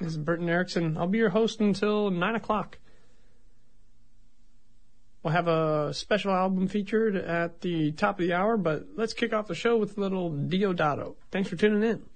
This is Burton Erickson. I'll be your host until 9 o'clock. We'll have a special album featured at the top of the hour, but let's kick off the show with a little Diodato. Thanks for tuning in.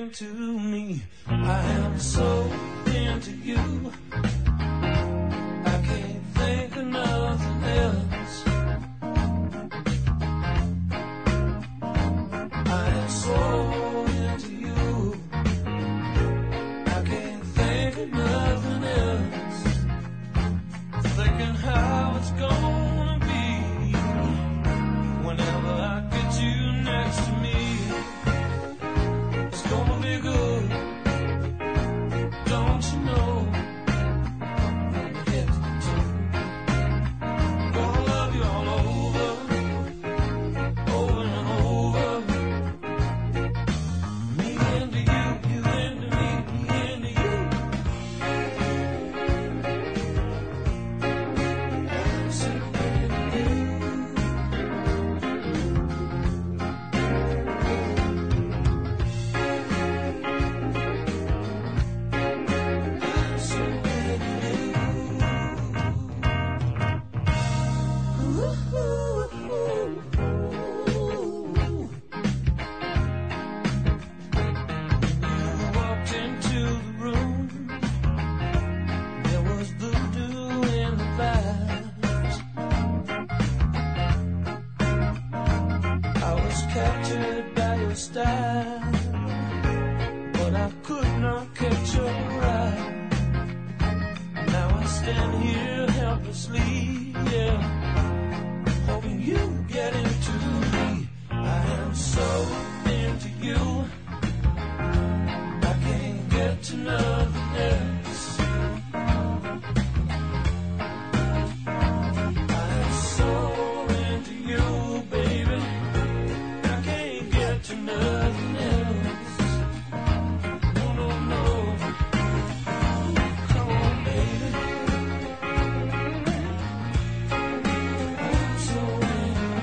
into me. I am so into you. I can't think of nothing else. I am so into you. I can't think of nothing else. Thinking how it's gonna be whenever I get you next to me. It's gonna be good, don't you know? When we get to, gonna love you all over, over and over. Me into you, you into me, me into you. I'm so into you. Captured by your style, but I could not catch your eye. Now I stand here helplessly, yeah, hoping you get into me. I am so into you, I can't get to nothing else. I am so into you, baby. To nothing else. No, no, no. Come on, baby. I'm so in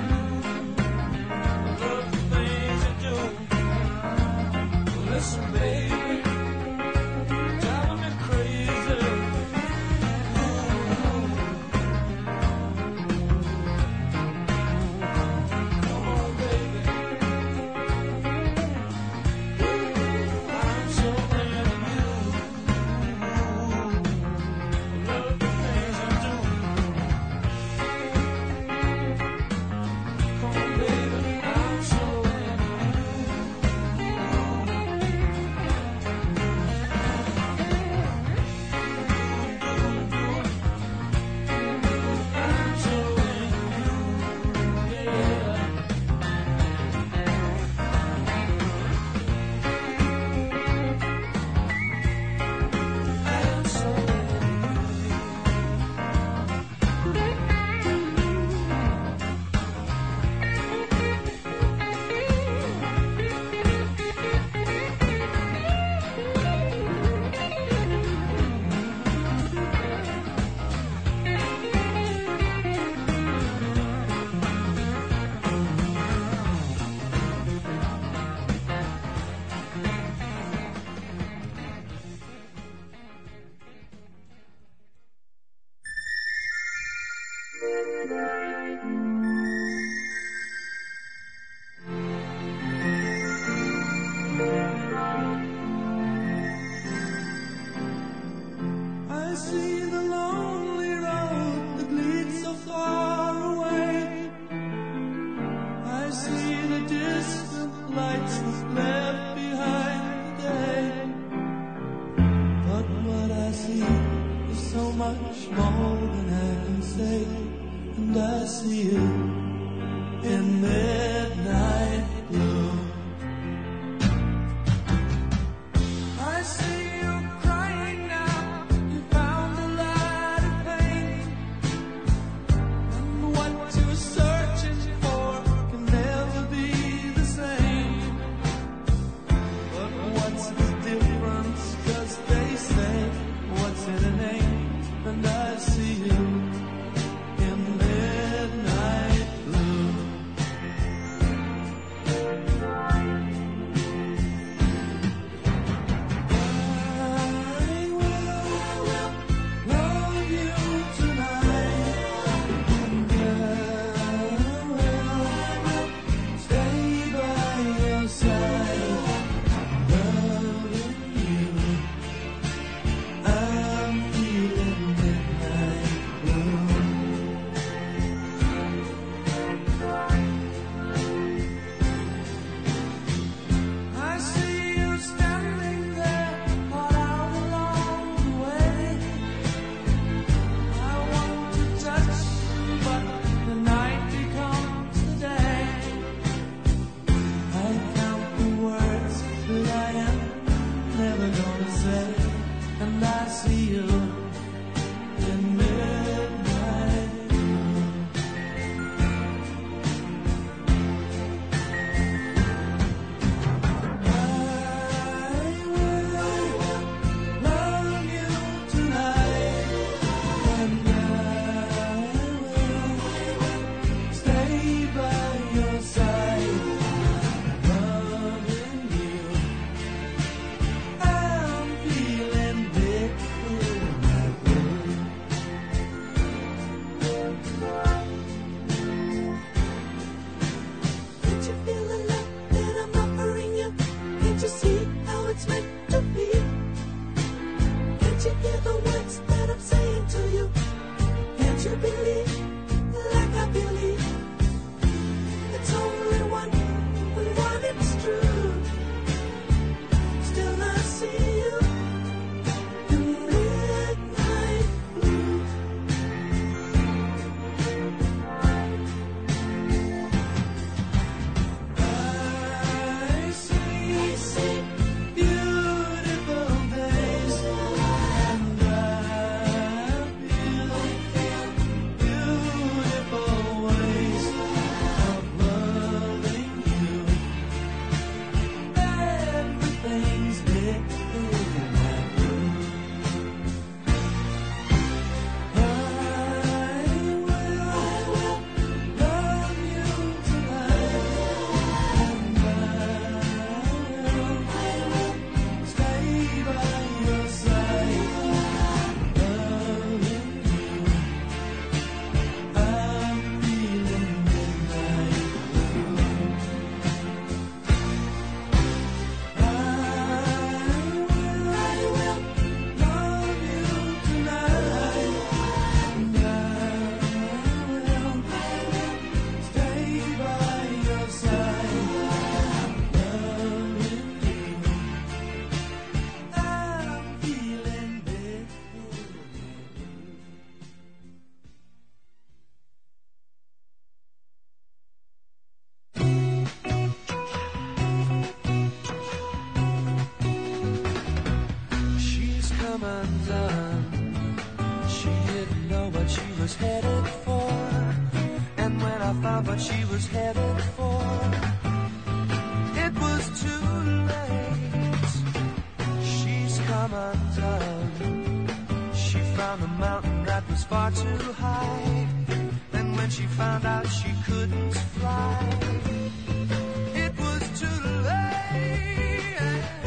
headed for. It was too late. She's come undone. She found a mountain that was far too high. And when she found out she couldn't fly, it was too late.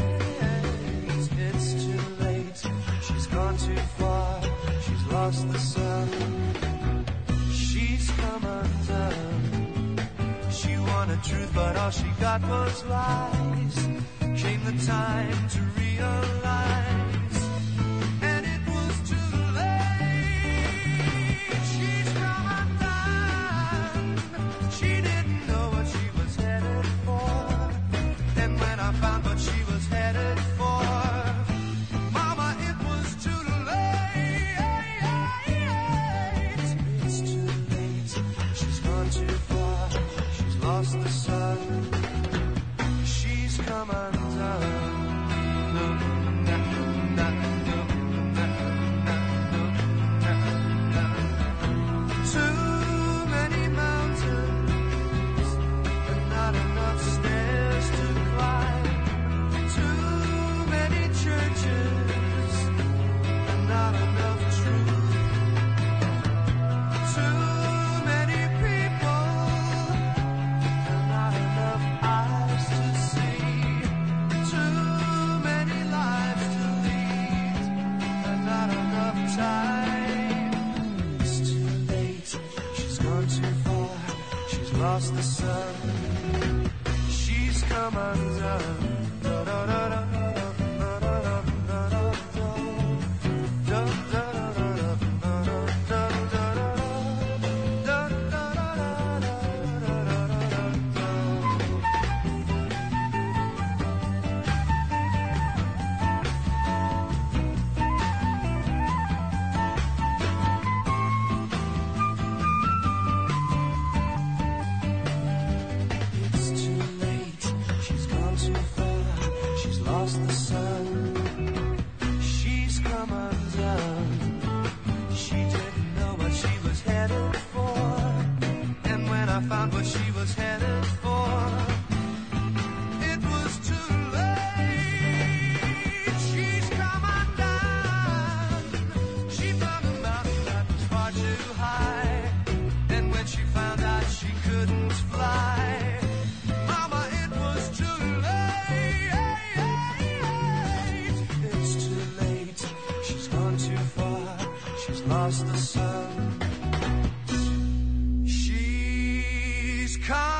It's too late. She's gone too far. She's lost the sun. She's come undone. She wanted truth, but all she got was lies. Came the time to realize, and it was too late. She's come undone. She didn't know what she was headed for. And when I found what she was headed for, Mama, it was too late. It's too late. She's gone too far. She's lost the sun. She's come undone. Too many mountains and not enough stairs to climb. Too many churches and not enough truth. Too many people and not enough eyes to see. Too many lives to lead and not enough time. It's too late. She's gone too far. She's lost the sun. She's come undone. It's too late. She's gone too far. She's lost the sun. She's come undone. She didn't know what she was headed for. And when I found what she was headed for, it was too late. She's come undone. She found a mountain that was far too high. And when she found out she couldn't fly, Mama, it was too late. It's too late. She's gone too far. She's lost the sun. She's come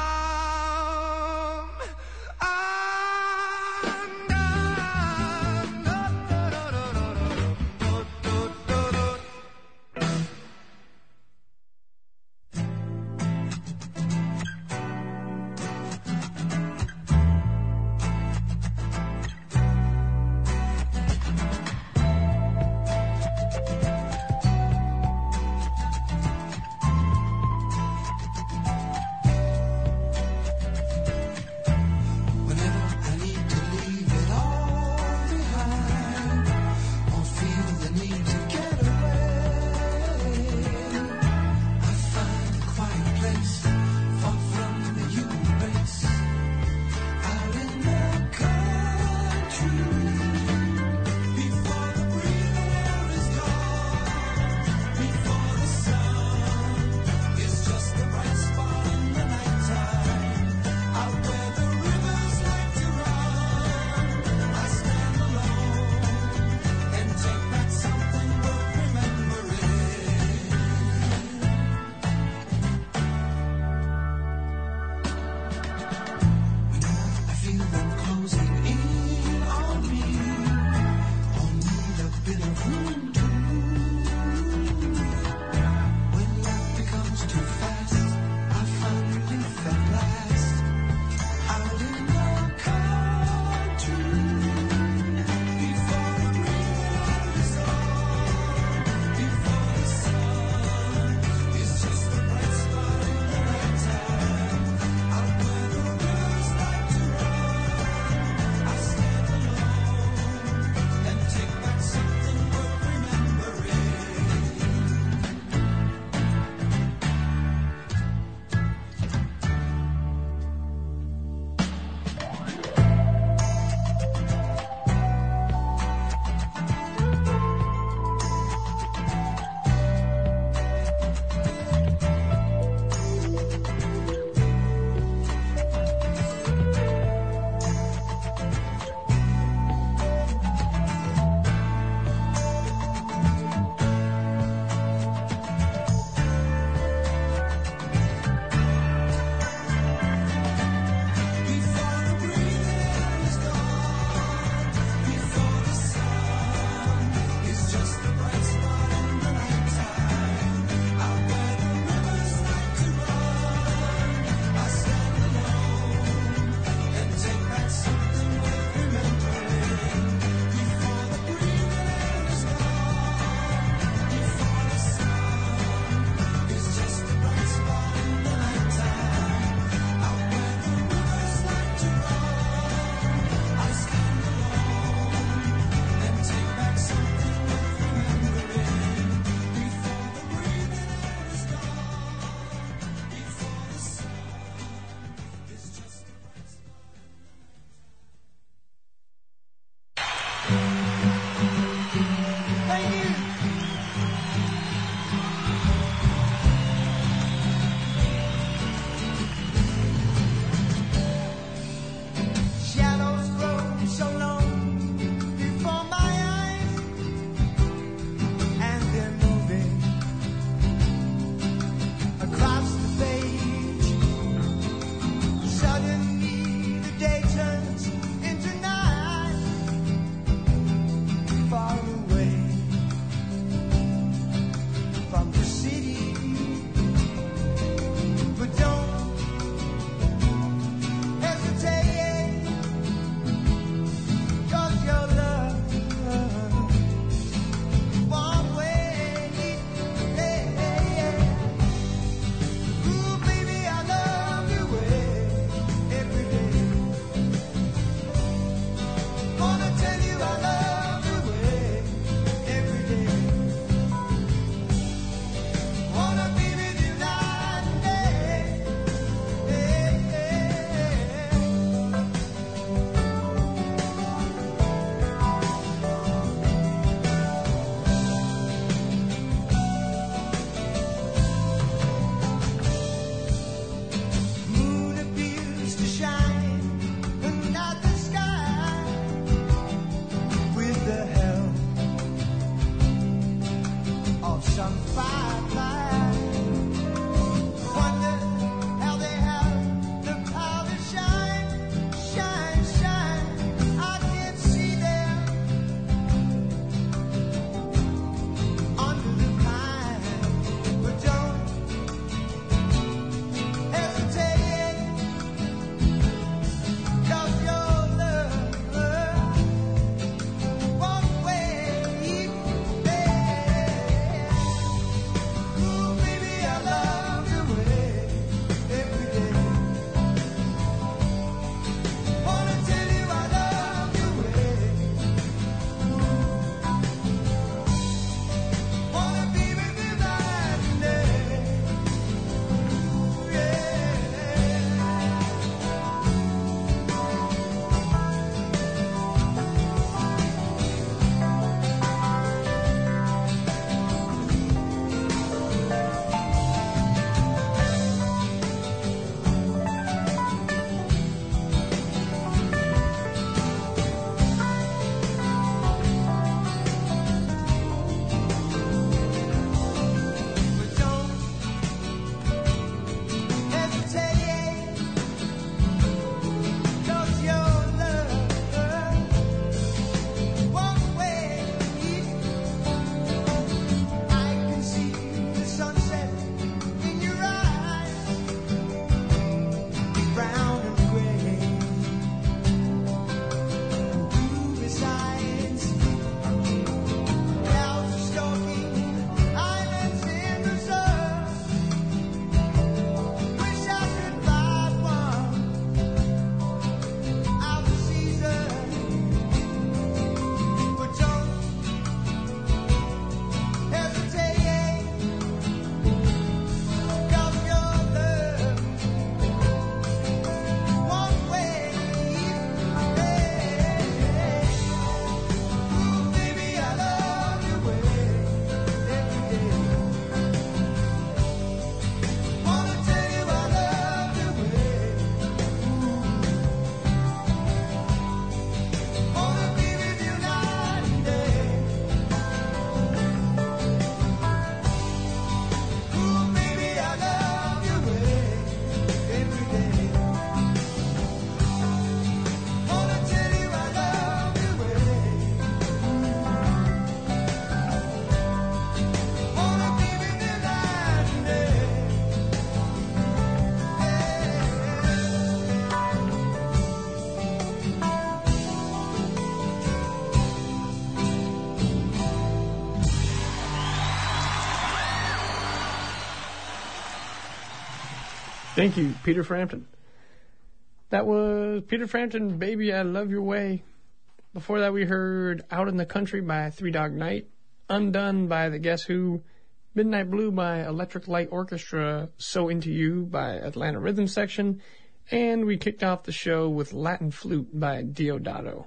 Thank you, Peter Frampton. That was Peter Frampton, Baby, I Love Your Way. Before that, we heard Out in the Country by Three Dog Night, Undone by the Guess Who, Midnight Blue by Electric Light Orchestra, So Into You by Atlanta Rhythm Section, and we kicked off the show with Latin Flute by Diodato.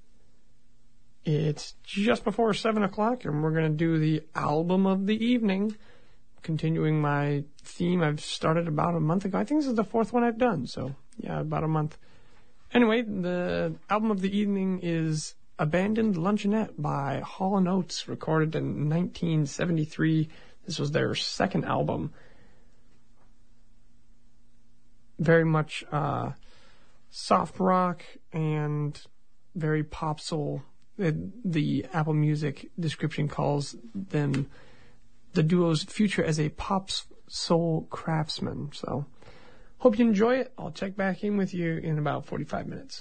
It's just before 7 o'clock, and we're going to do the album of the evening, continuing my theme I've started about a month ago. I think this is the fourth one I've done, so yeah, about a month. Anyway, the album of the evening is Abandoned Luncheonette by Hall & Oates, recorded in 1973. This was their second album. Very much soft rock and very pop soul. The Apple Music description calls them the duo's future as a pop soul craftsman. So, hope you enjoy it. I'll check back in with you in about 45 minutes.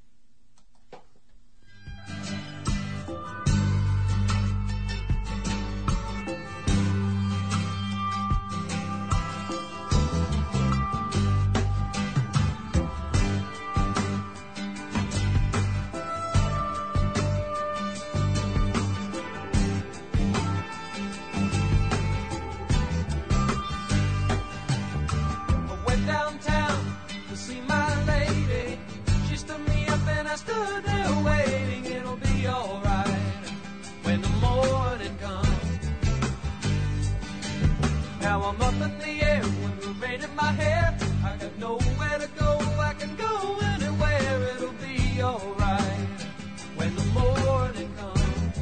I'm up in the air with the rain in my hair. I got nowhere to go, I can go anywhere. It'll be alright when the morning comes.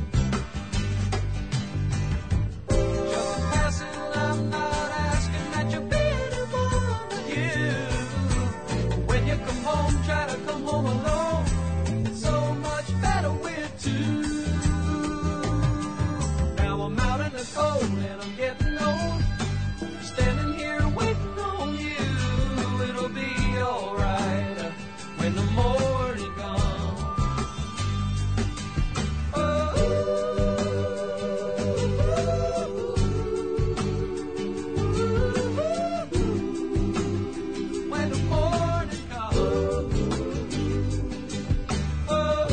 Just passing, I'm not asking that you be anyone but you. When you come home, try to come home alone. It's so much better with two. Now I'm out in the cold and I'm getting old. Standing here waiting on you, it'll be alright when the morning comes. Oh, when the morning comes. Oh,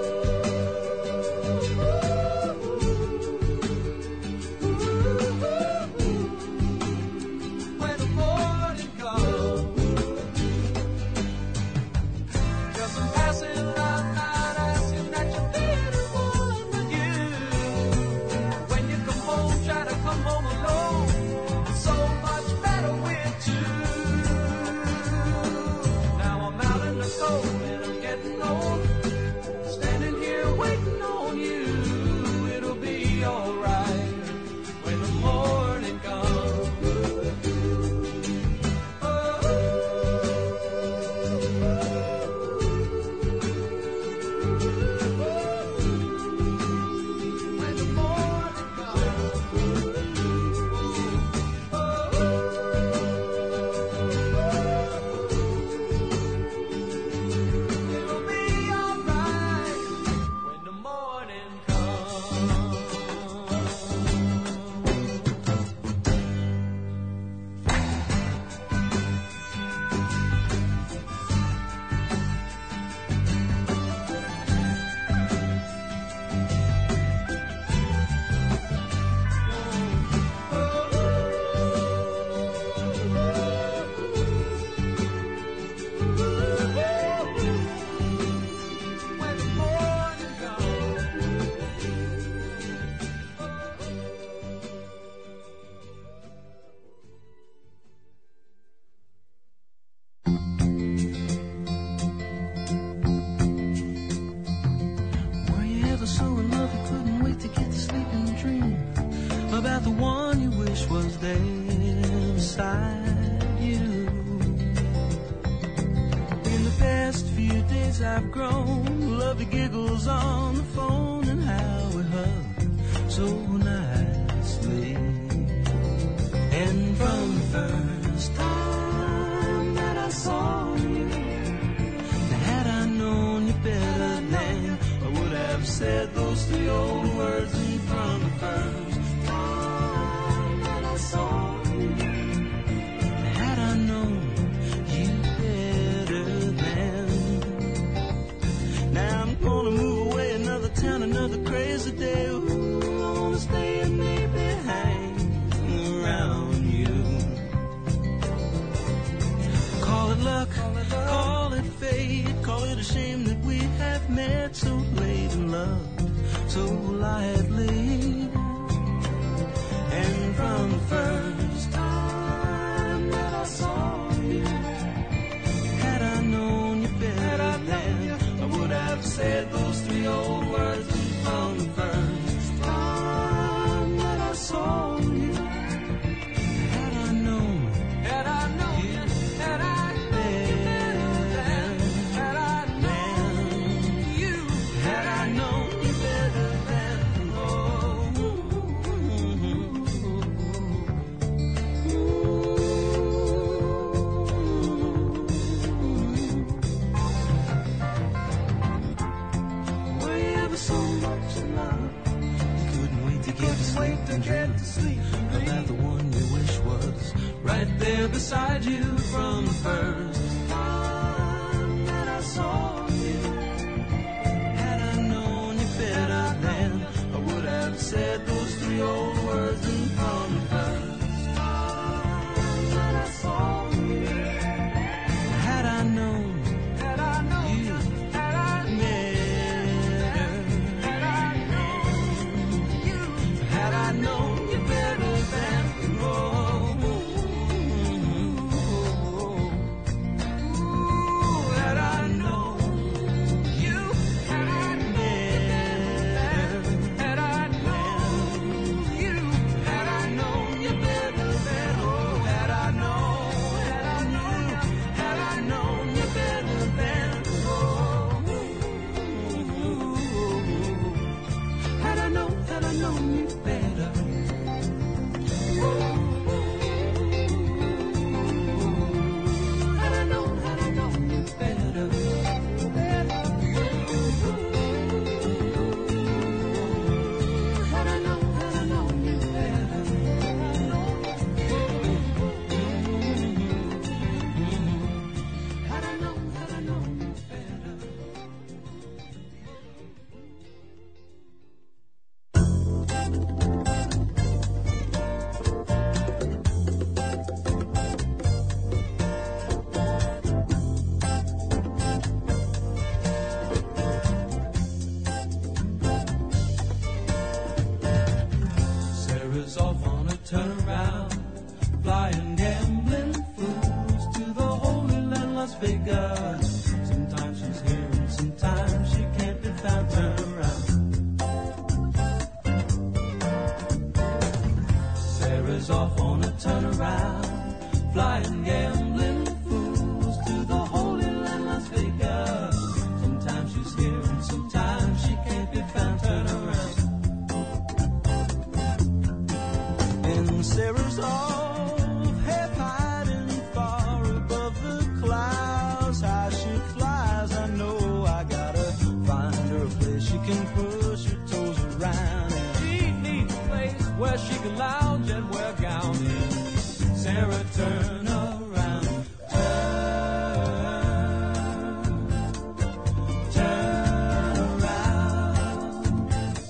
I've grown, love the giggles on the phone and how we hug so nicely. And from the first time that I saw you, had I known you better then, I would have said those three old words. And from the first time that I saw you, had I known another crazy day. Ooh, I wanna stay and maybe hang around you. Call it luck, call it fate, call it a shame that we have met so late and loved so lightly. And from the first time that I saw you, had I known you better then, I would have said those three old words. And from the first time that I saw you, had I known you, had I known you better then, had I known you, had I known you better then, oh. Were you ever so much in love? You couldn't wait to get to sleep and dream that the one you wish was right there beside you from the first time that I saw you. Had I known you better then, I would have said those three old words. And from the first time that I saw you, had I known you better, had I known you better than, oh, had I known you better, had I known you, had I known you better than, oh, had I known you better than, oh, had I known you better. Had I known you better. Had I known you better. Had I known you better. Sarah's off on a turnaround, flying gambling fools to the Holy Land, Las Vegas. Sometimes she's here and sometimes she can't be found. Turn around. Sarah's off on a turnaround, flying gambling fools to the Holy Land, Las Vegas. Sometimes she's here and sometimes she can't be found. Turn around. And Sarah's off, half hiding far above the clouds. How she flies, I know I gotta find her a place she can push her toes around. And she needs a place where she can lounge and wear gowns. Sarah, turn around, turn around.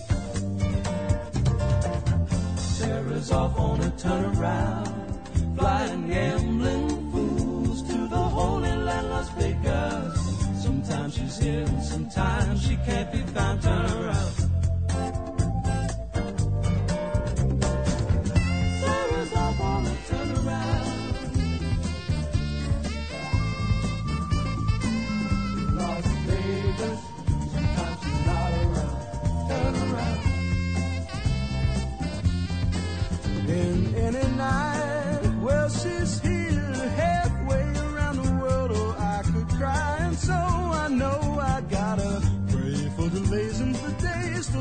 Sarah's off on a turnaround, flying gambling fools to the Holy Land, Las Vegas. Sometimes she's here and sometimes she can't be found. Turn around. Sarah's off on a turnaround. Las Vegas, sometimes she's not around. Turn around. In any night, well, she's here halfway around the world. Oh, I could cry, and so I know I gotta pray for delays and for days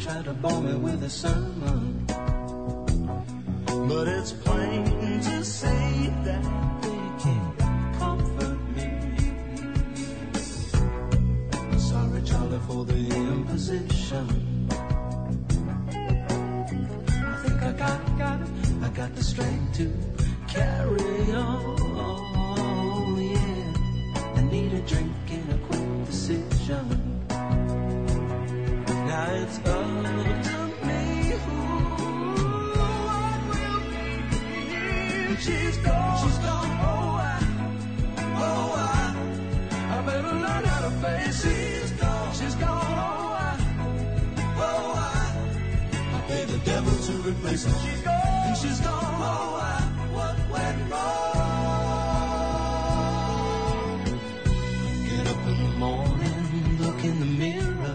tried to bore me with a sermon, but it's plain to see that they can't comfort me. Sorry, Charlie, for the imposition. I think I got the strength to carry on, yeah. I need a drink and a quick decision. Now it's up to me who I will be. She's gone, I better learn how to face it. She's gone, I pay the devil to replace her. She's gone, and she's gone, what went wrong? Get up in the morning, look in the mirror.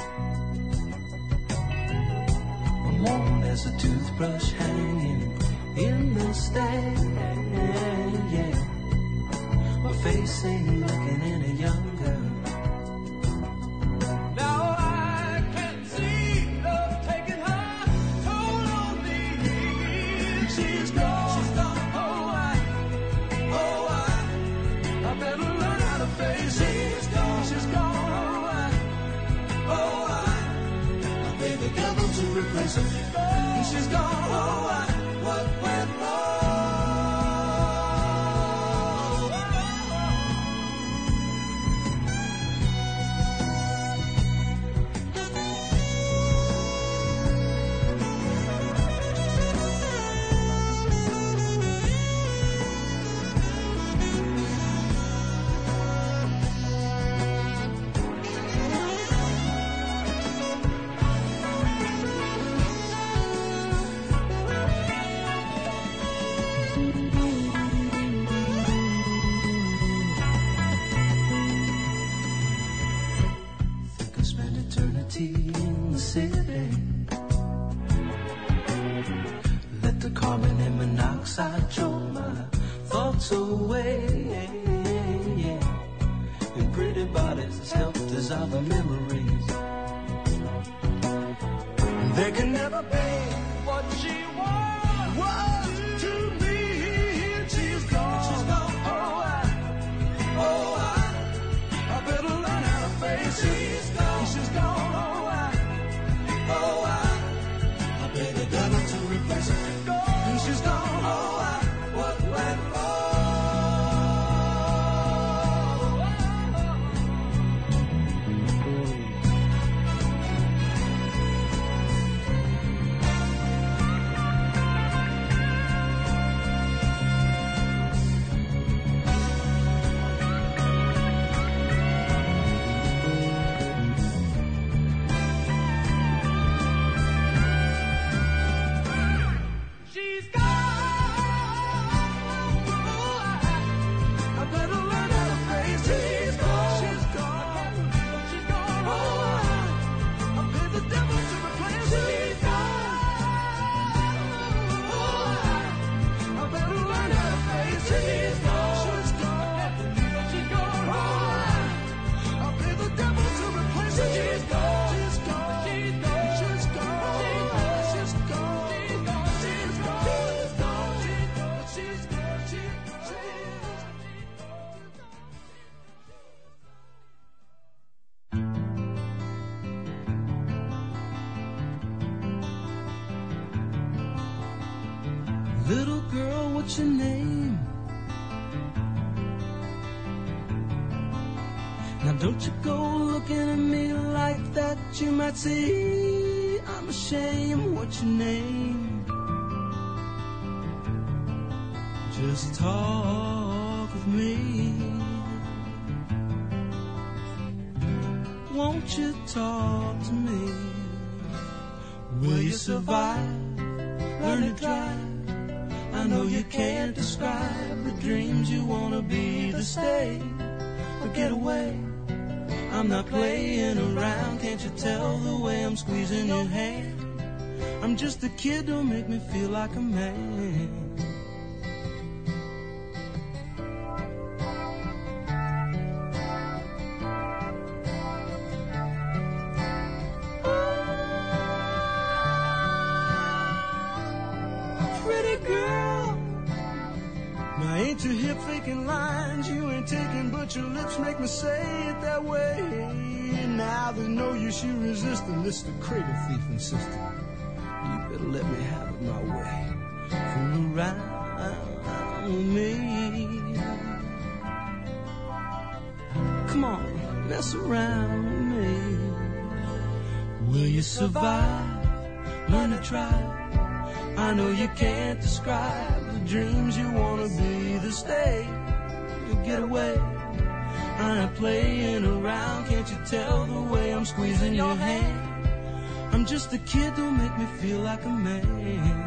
I'm worn as a toothbrush hanging in the stand, yeah. My face ain't looking any younger. Now I can see love taking her toll on me. She's gone, I better learn how to face it. She's gone, I pay the devil to replace her. She's gone, what went wrong? In the city, let the carbon and monoxide choke my thoughts away, and pretty bodies as helped dissolve the memories. There can never be what she was to me. She's gone, I better learn how to face it. She's gone. I pay the devil to replace her. And she's gone. What went Little girl, what's your name? Now don't you go looking at me like that. You might say I'm ashamed. What's your name? Just talk with me. Won't you talk to me? Will you survive? Learn to drive? I know you can't describe the dreams you wanna be to stay or get away. I'm not playing around, can't you tell the way I'm squeezing your hand? I'm just a kid, don't make me feel like a man. ain't faking lines you ain't taking, but your lips make me say it that way. Now there's no use you resisting this, the cradle thief insisting. You better let me have it my way. Fool around with me. Come on, mess around with me. Will you survive? Learn to try. I know you can't describe the dreams you wanna be, the stay, you get away. I ain't playing around, can't you tell the way I'm squeezing your hand? I'm just a kid, don't make me feel like a man.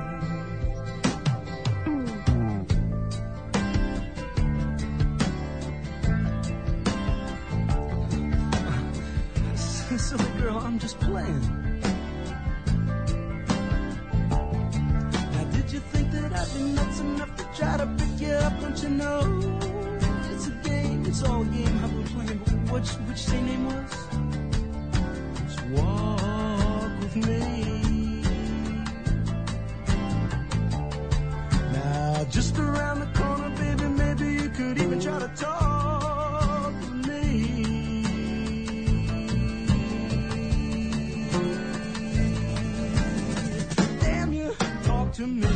Silly girl, I'm just playing. I'd be nuts enough to try to pick you up, don't you know? It's a game, it's all a game I've been playing. But which say name was? Just walk with me. Now, just around the corner, baby, maybe you could even try to talk to me. Damn you, talk to me.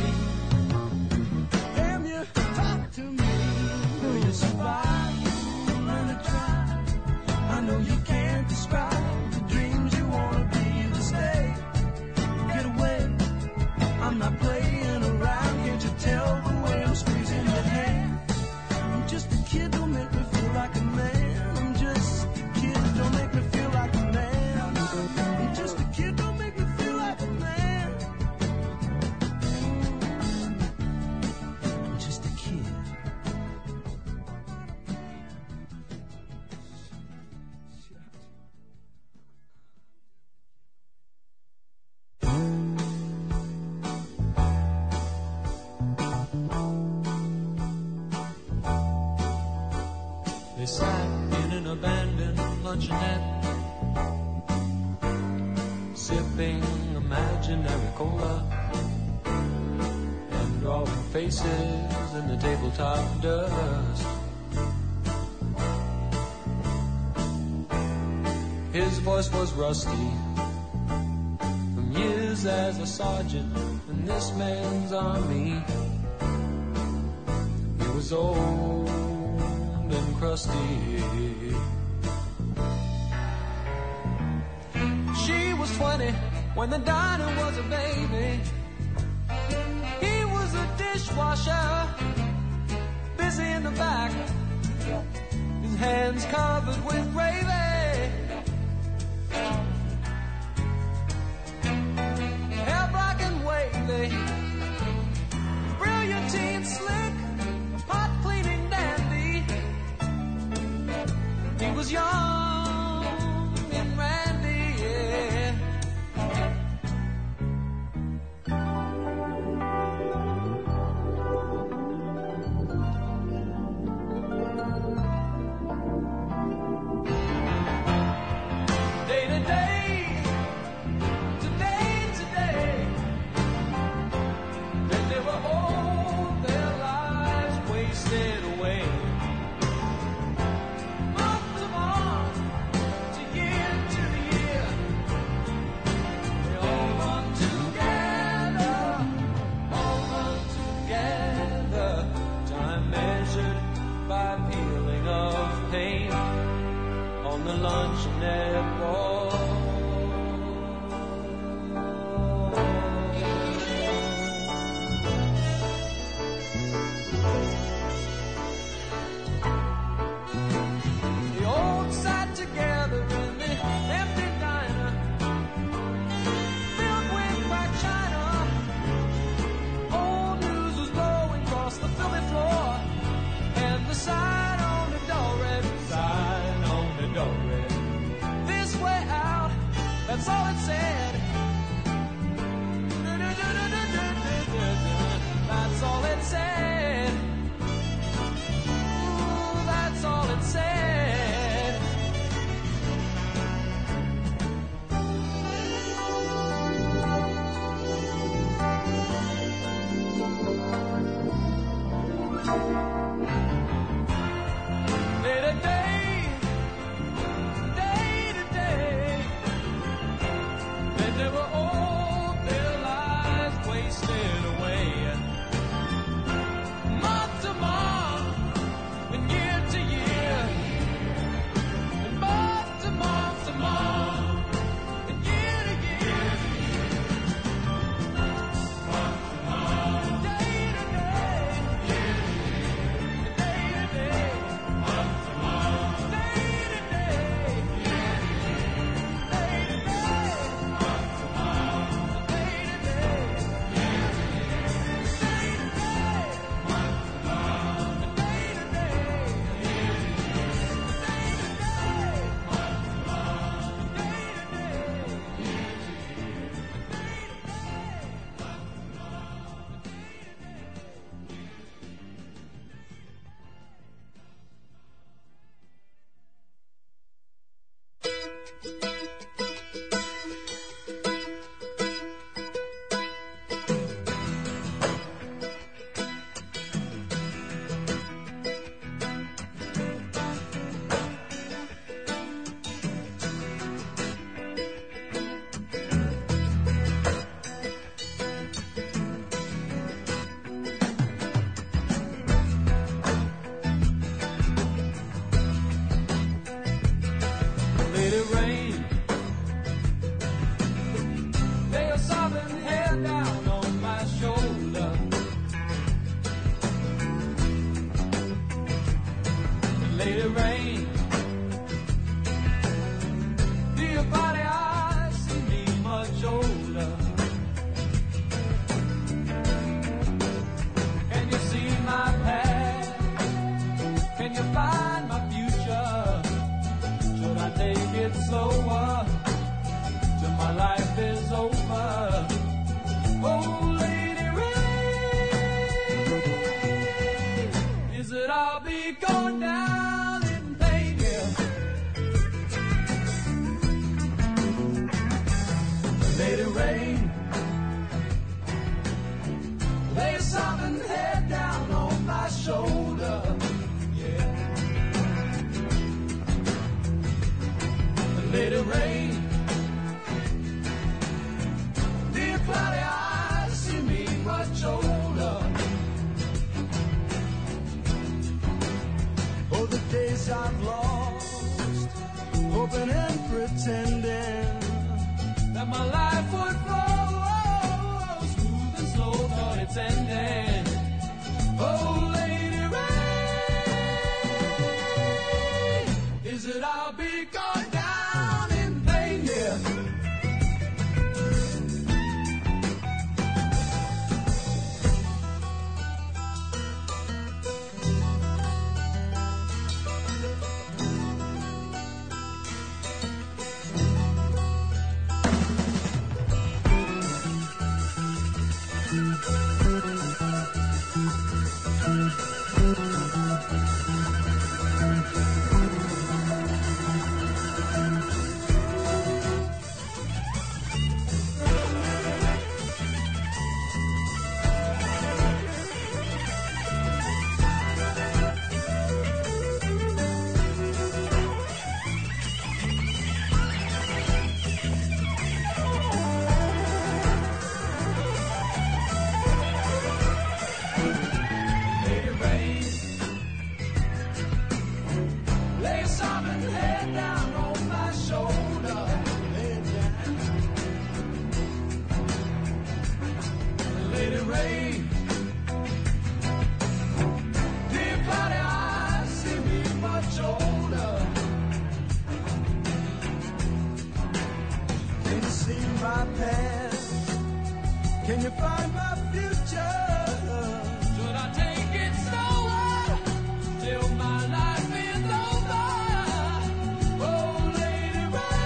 To me, will you survive? Learn to try. I know you can't describe the dreams you wanna be, the stay, get away. I'm not playing around, can't you tell the way I'm squeezing your hand? I'm just a kid, don't make me feel like a man. I'm just a kid, don't make me feel like a man. I'm just a kid, don't make me feel like a man. I'm just a kid. They sat in an abandoned luncheonette, sipping imaginary cola and drawing faces in the tabletop dust. His voice was rusty from years as a sergeant in this man's army. He was old and crusty. She was 20 when the diner was a baby. He was a dishwasher, busy in the back, his hands covered with gravy. Hair black and wavy, brilliant teen slick, pot cleaning dandy. He was young and randy, yeah. Day to day, today to day, and they were all their lives wasted away. The luncheonette wall. The old sat together in the empty diner, filled with black china. Old news was blowing across the filthy floor, and the sign on the door read, sign on the door read, this way out, that's all it said. That's all it said. Ooh, that's all it said. my past? Can you find my future? Should I take it slower till my life is over? Oh, Lady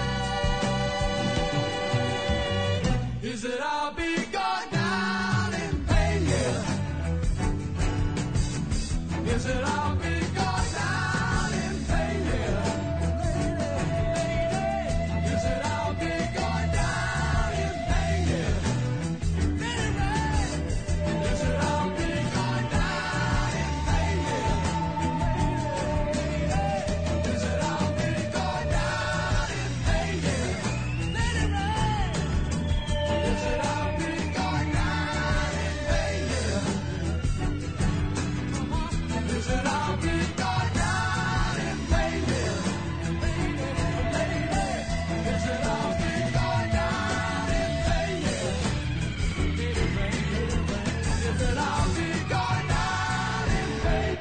Rain, is it I'll be gone down in pain? Yeah. Is it I'll be gone down in pain? Yeah. Is it I'll be gone down in pain? Yeah. Is it I'll be gone down in pain? Yeah. Is it I'll be gone down in pain? Yeah. Is it I'll be gone down in pain? Yeah. Is it I'll be gone down in pain? Yeah. Is it I'll be gone down in pain? Yeah. Is it I'll be gone down in pain?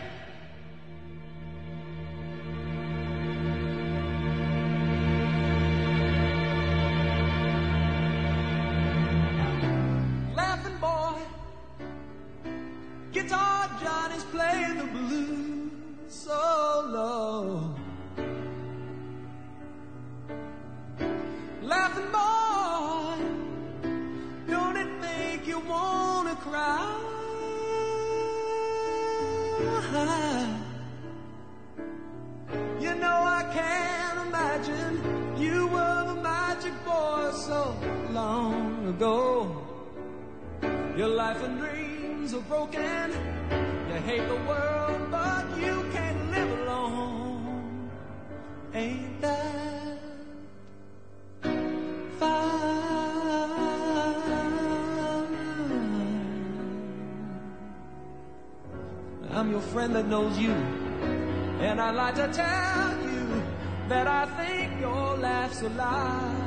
Laughing boy, Guitar Johnny's playing the blues so low. Laughing boy, don't it make you wanna cry? You know I can't imagine you were the magic boy so long ago. Your life and dreams are broken. You hate the world, but you can't live alone. Ain't that fine? I'm your friend that knows you, and I'd like to tell you that I think your laugh's a lie.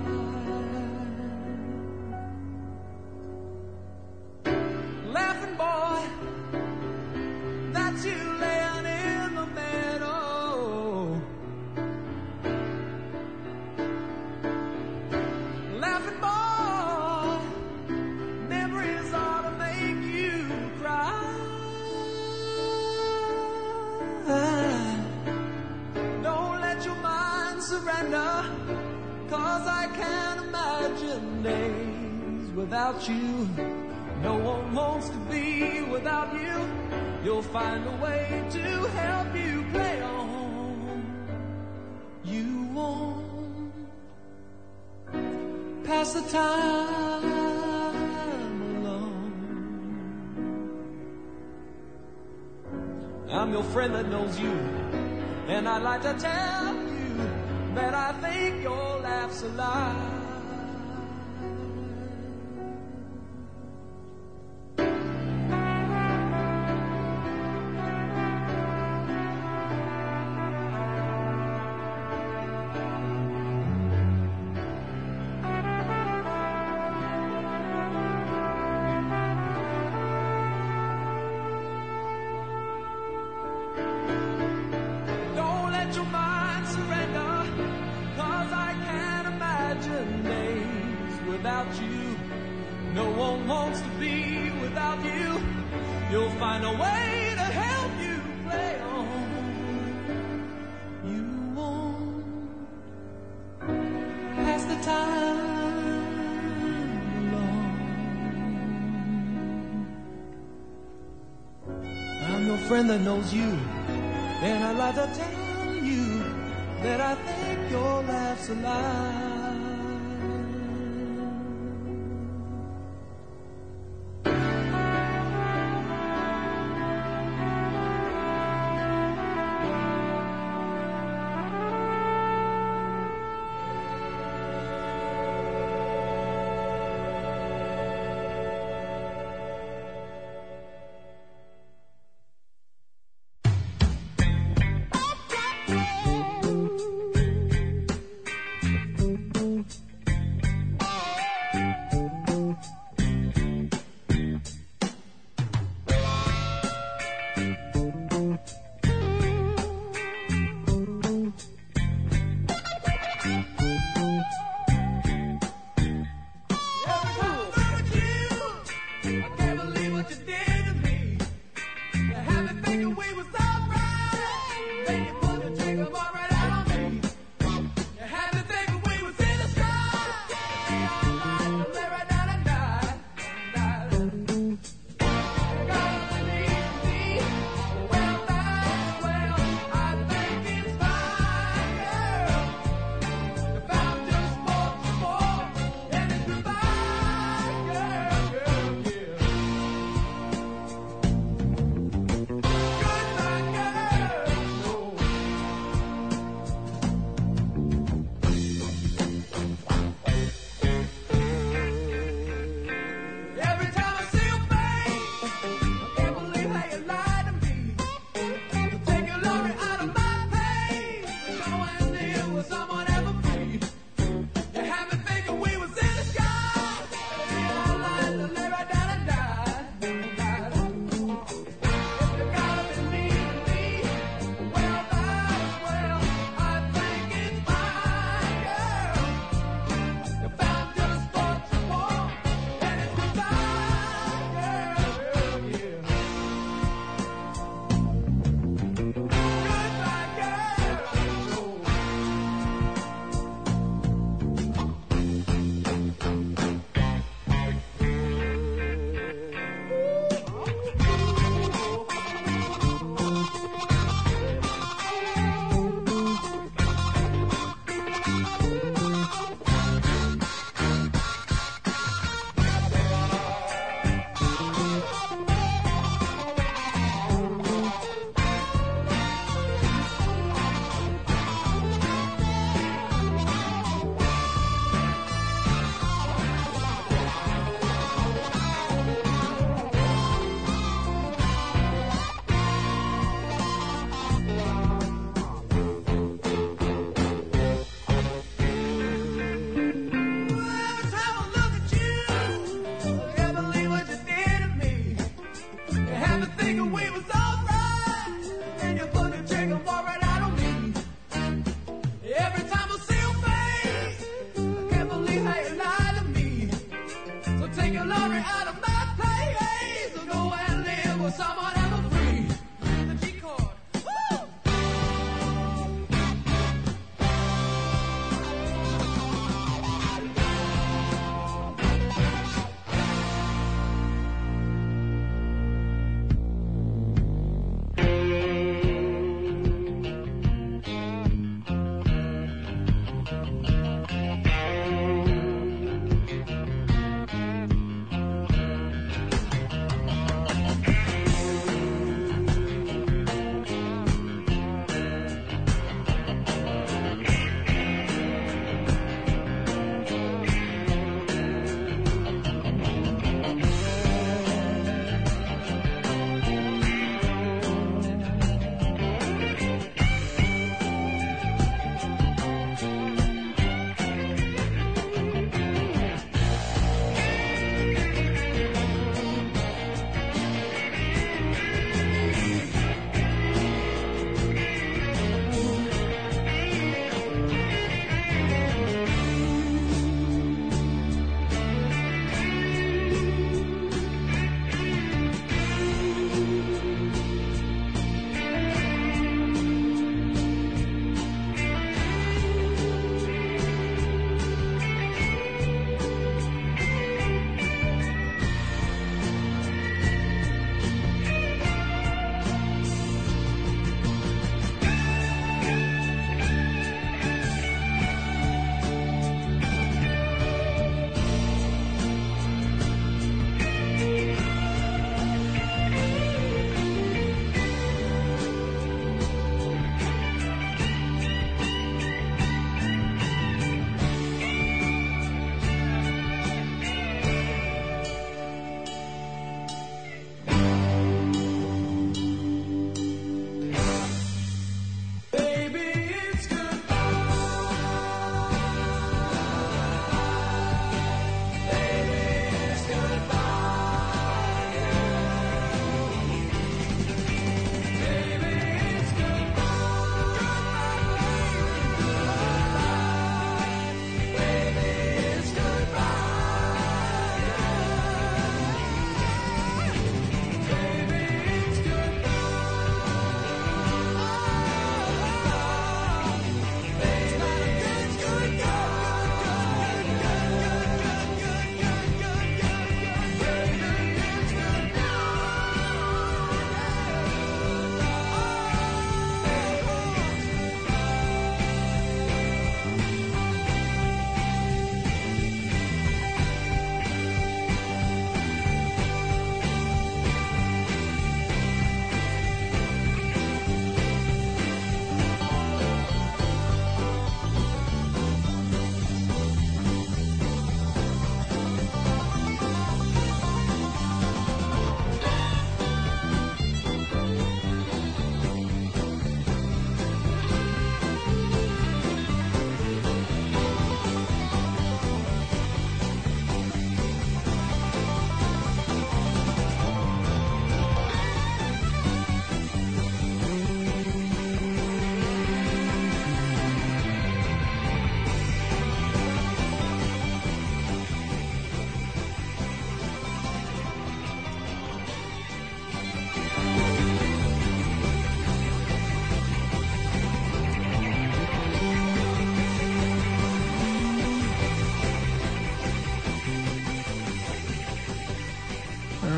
Laughing boy, that's you laying in the meadow. Laughing boy, memories ought to make you cry. Don't let your mind surrender, 'cause I can't imagine days without you. No one wants to be without you. You'll find a way to help you play on. You won't pass the time alone. I'm your friend that knows you, and I'd like to tell you that I think your laugh's a lie. Don't let your mind surrender, 'cause I can't imagine days without you. No one wants to be without you. You'll find a way to help you play on. You won't pass the time alone. I'm your friend that knows you, and I'd like to tell you that I think your laugh's a lie.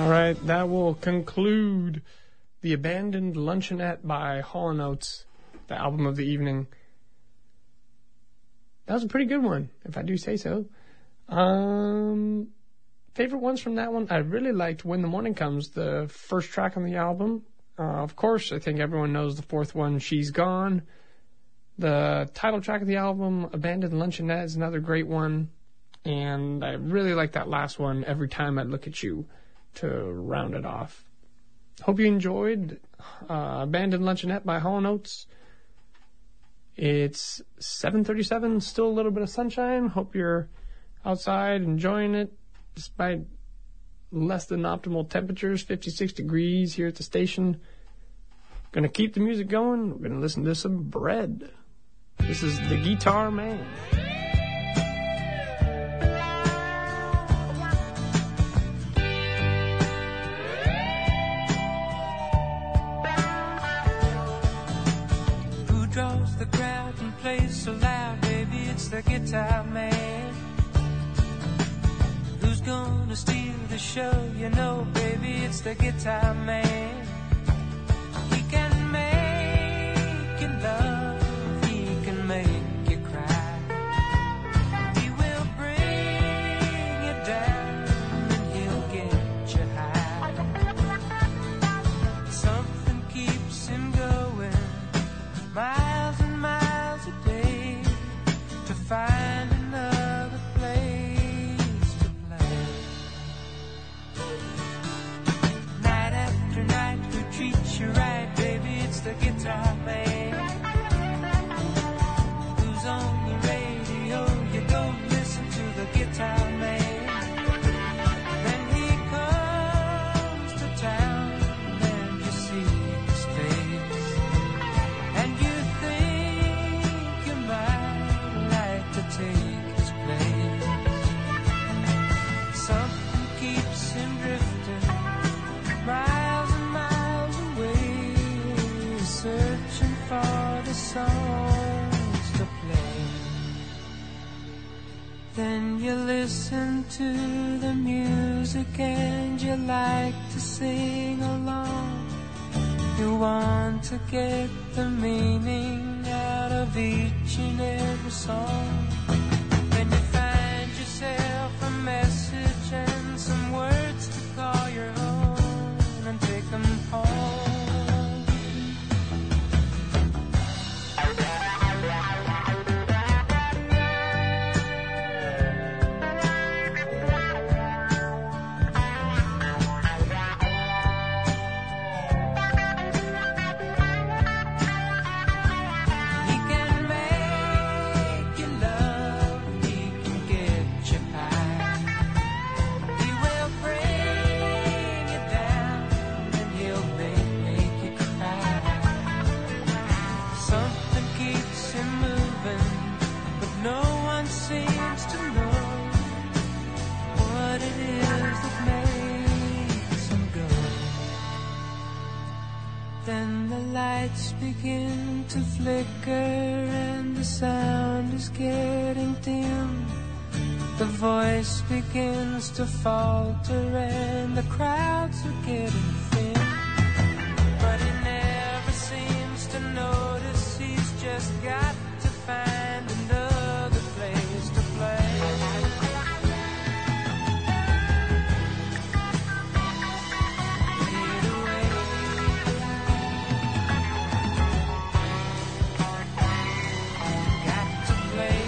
All right, that will conclude The Abandoned Luncheonette by Hall & Oates, the album of the evening. That was a pretty good one, if I do say so. Favorite ones from that one? I really liked When the Morning Comes, the first track on the album. Of course, I think everyone knows the fourth one, She's Gone. The title track of the album, Abandoned Luncheonette, is another great one. And I really like that last one, Every Time I Look at You, to round it off. Hope you enjoyed Abandoned Luncheonette by Hall & Oates. It's 7:37, still a little bit of sunshine. Hope you're outside enjoying it despite less than optimal temperatures, 56 degrees here at the station. Gonna keep the music going. We're gonna listen to some Bread. This is The Guitar Man. Who draws the crowd and plays so loud, baby? It's the guitar man. Who's gonna steal the show? You know, baby, it's the guitar man. He can make you love, he can make you cry. He will bring you down and he'll get you high. Something keeps him going miles and miles a day to find another place to play. Night after night, who treats you right, baby? It's the guitar man. Who's on the radio? You don't listen to the guitar man. Then he comes to town and you see his face, and you think you might like to take his place. Something keeps him drifting miles and miles away, searching for the songs to play. Then you listen to the music and you like to sing along. You want to get the meaning out of each and every song. Then you find yourself a message and some words to call your own and take them home. He can make you love, he can get you high. He will bring you down and he'll make you cry. Something keeps him moving, but no one seems to know what it is that makes him go. Then the lights begin to flicker and the sound is getting dim. The voice begins to falter and the crowds are getting thin. But he never seems to notice he's just got to find another place to play. Fade away. Got to play.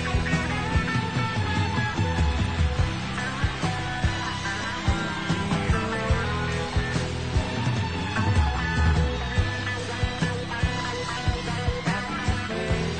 Fade away. Got to play.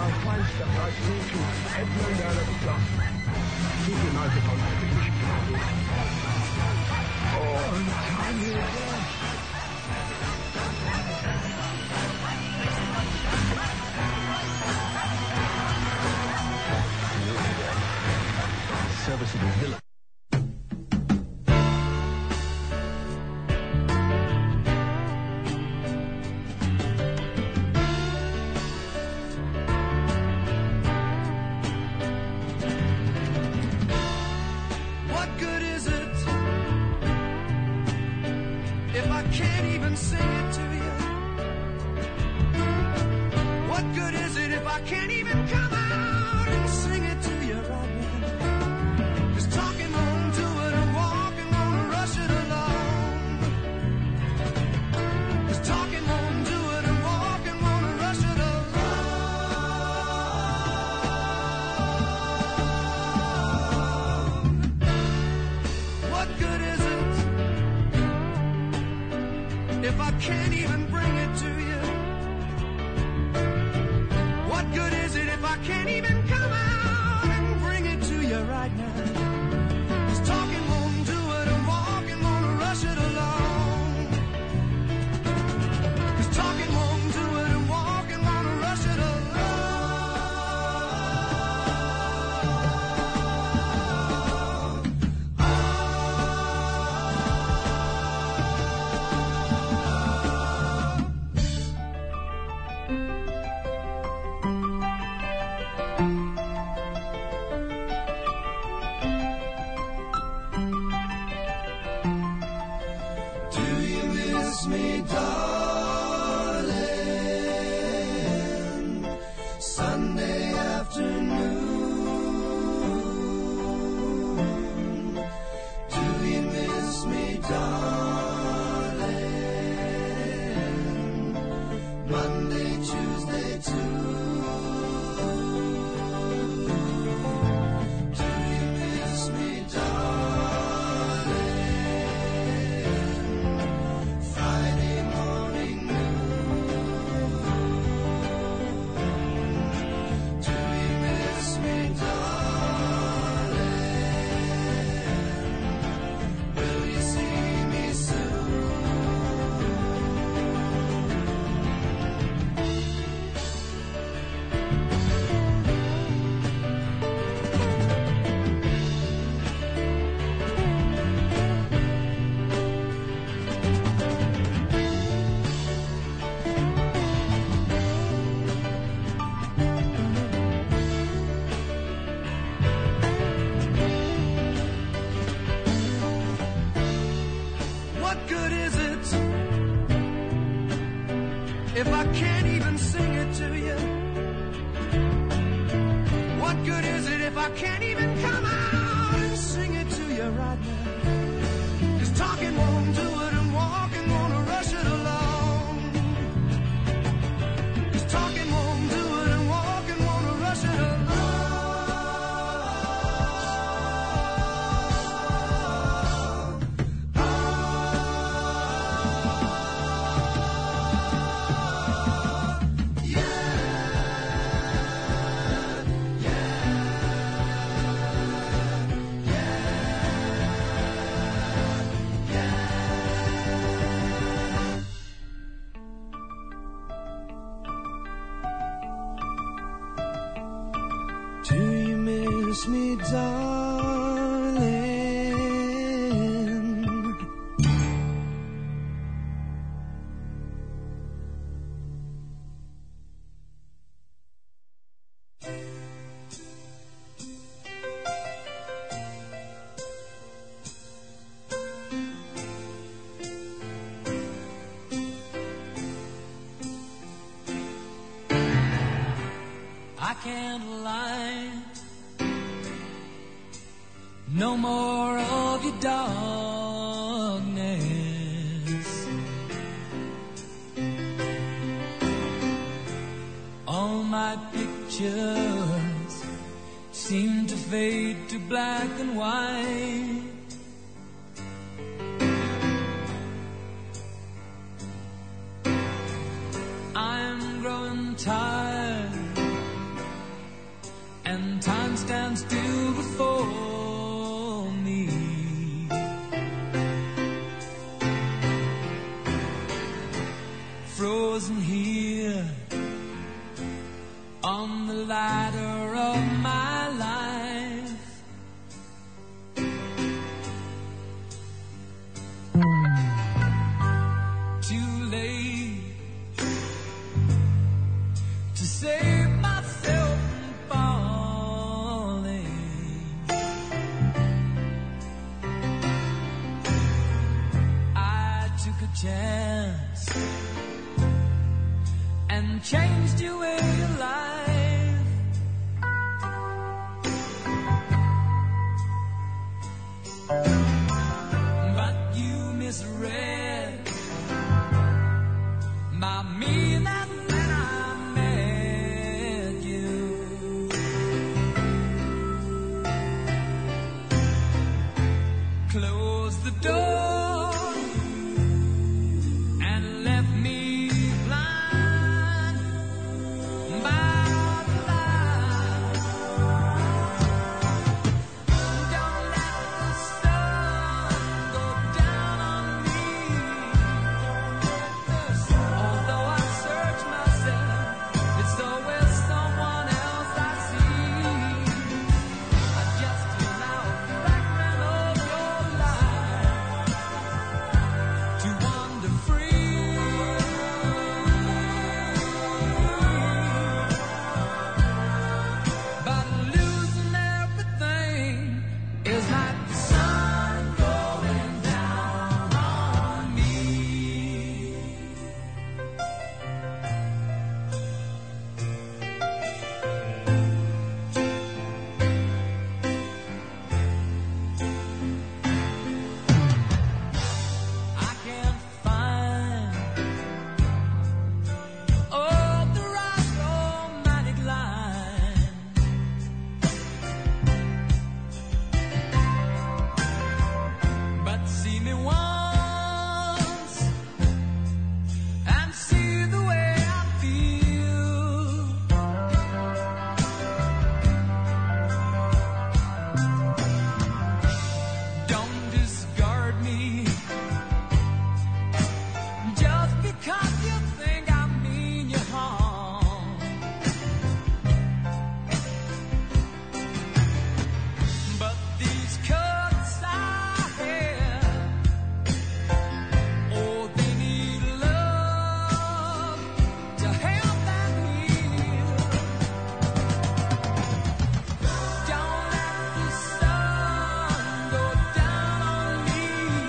I'll find stuff like through to Edmund out of the block. Keep your knife upon my finish. Oh, and time here again. Serviceable villa. What good is it if I can't even sing it to you? What good is it if I can't even come out and sing it to you right now? 'Cause talking won't do it and walking won't rush it along. 'Cause talking won't do it and walking won't rush it along. What good is it if I can't even bring it to you? What good is it if I can't even come out and bring it to you right now? 'Cause talking won't do it and walking won't rush it along. 'Cause talking won't do it and walking won't rush it along. Do you miss me, darling? Sunday afternoon. Do you miss me, darling? Monday, Tuesday too. Do you miss me, darling? Friday morning noon. Do you miss me, darling? Will you see me soon? What good is it if I can't even sing it to you? What good is it if I can't even come out and sing it to you right now? 'Cause talking won't do it and walking won't rush it along. 'Cause talking won't do it and walking won't rush it along. Do you miss me, darling? I can't lie. No more of your darkness. All my pictures seem to fade to black and white. I'm growing tired stand still before me. Frozen here on the ladder of my life. Too late to save myself from falling. I took a chance and changed your way of life. But you misread my meaning when I met you. Close the door and left me blind by the light. Don't let the sun go down on me. Although I search myself, it's always someone else I see. I just allow a fragment of your life to wander free. But losing everything is like the sun going down on me. I can't find the right romantic line. But see me once and see the way I feel. Don't discard me just because you think I mean you harm. But these cuts I have, oh, they need love to help them heal. Don't let the sun go down on me.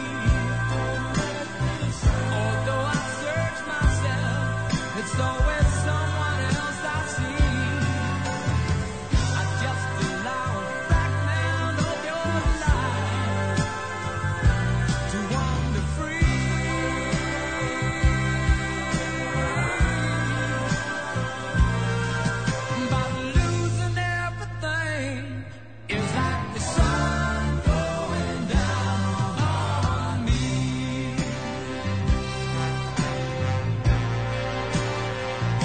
Although I search myself, it's always someone else I see. I just allow a fragment of your life to wander free. But losing everything is like the sun going down on me.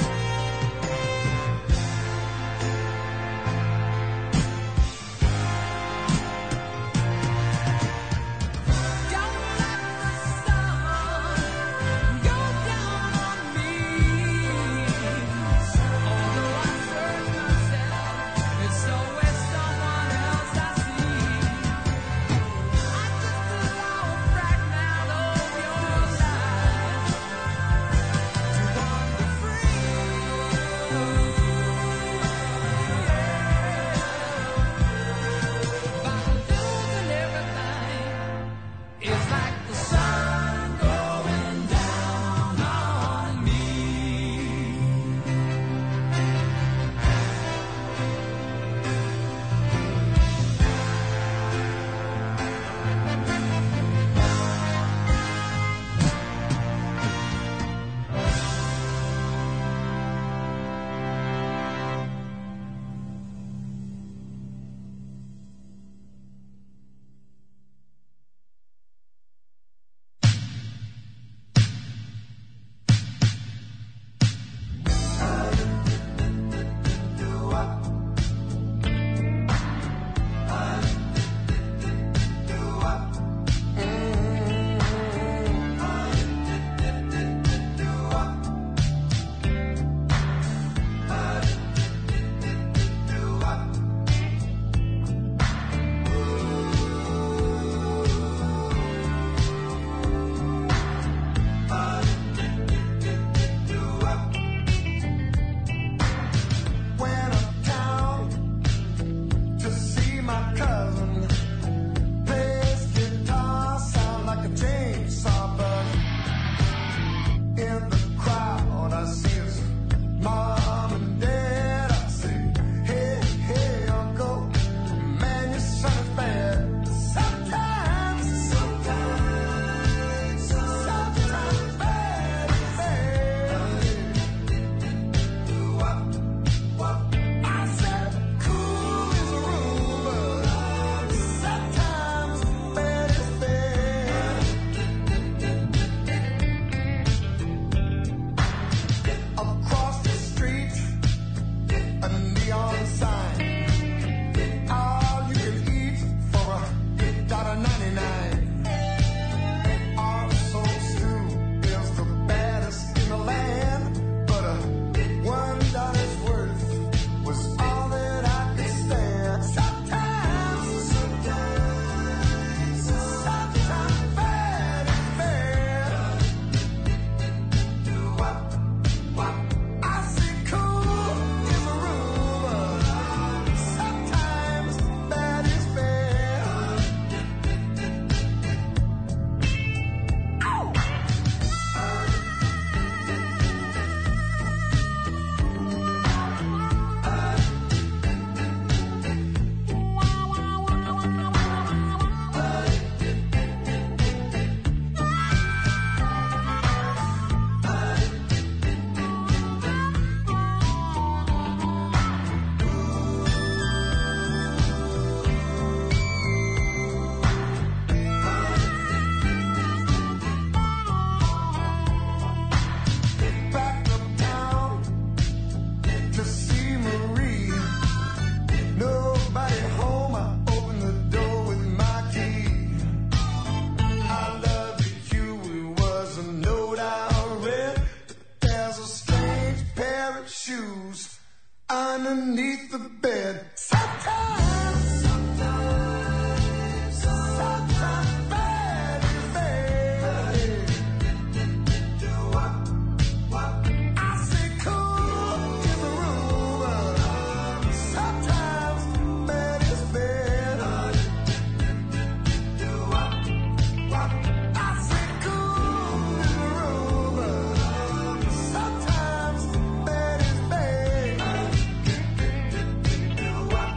shoes underneath the bed. Sometimes bad is bad. I say cool in the room. Sometimes bad is bad. I say cool in the room. Sometimes bad is bad.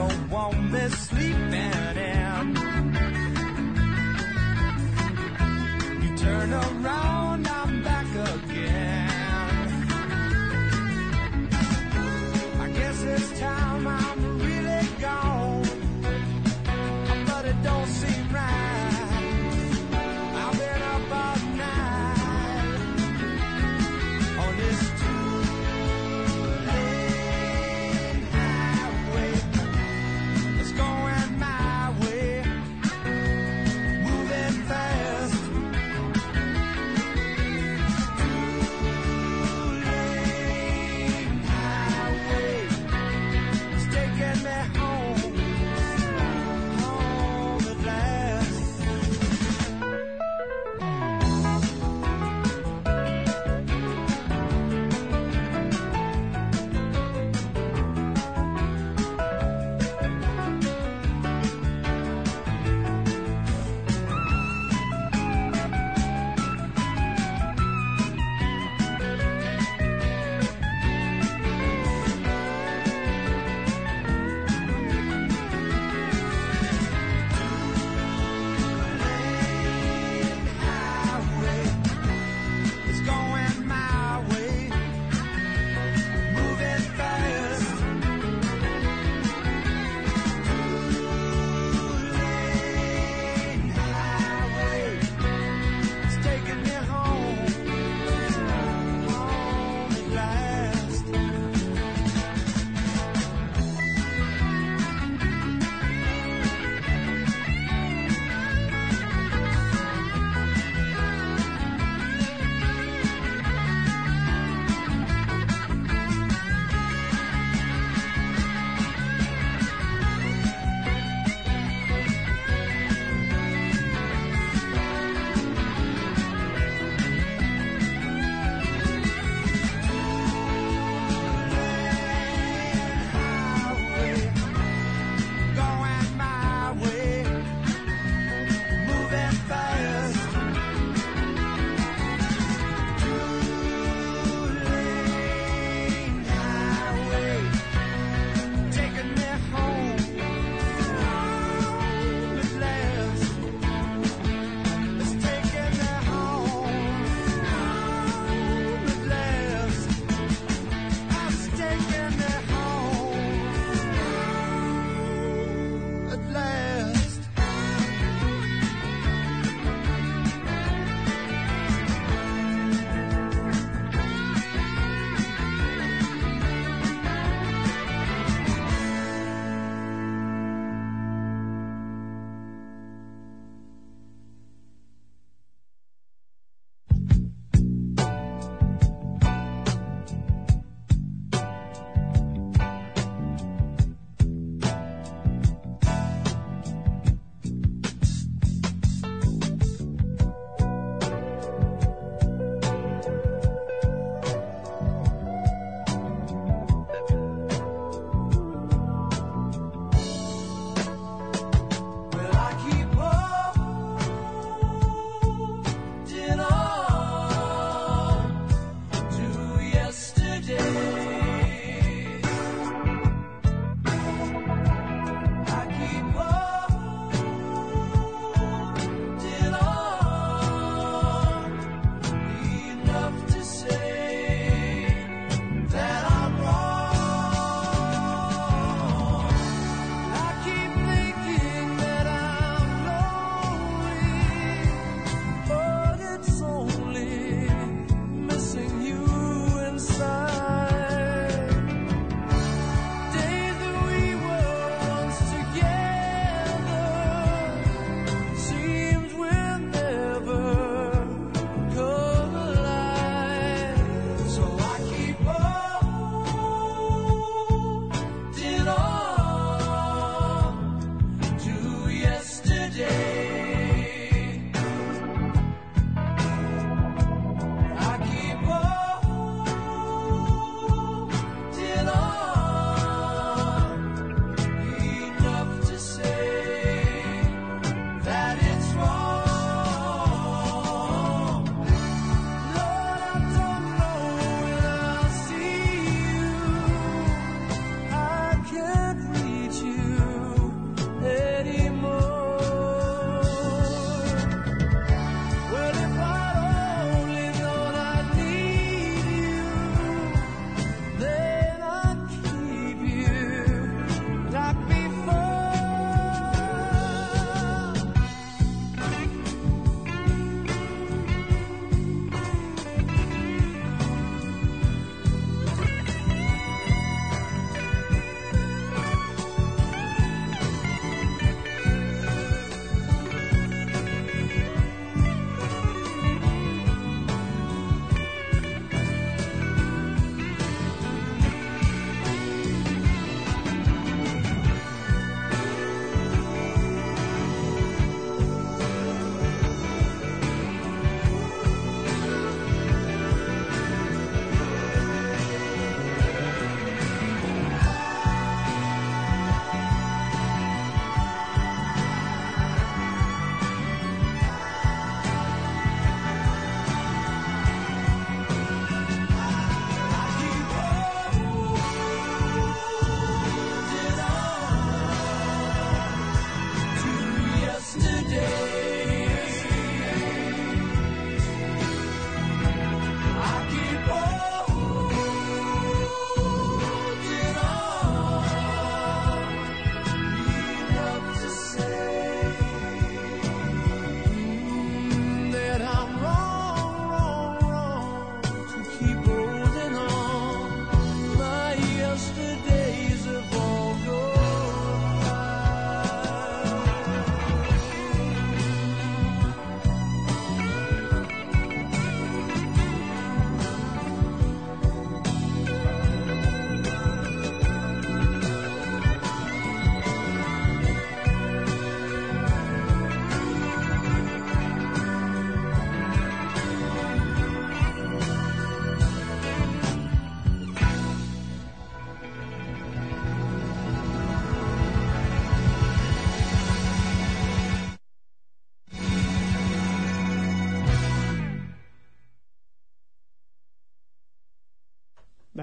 don't want me sleeping in. You turn around, I'm back again. I guess it's time I'm really gone, but it don't seem right. I've been up all night on this two-lane highway. It's going my way.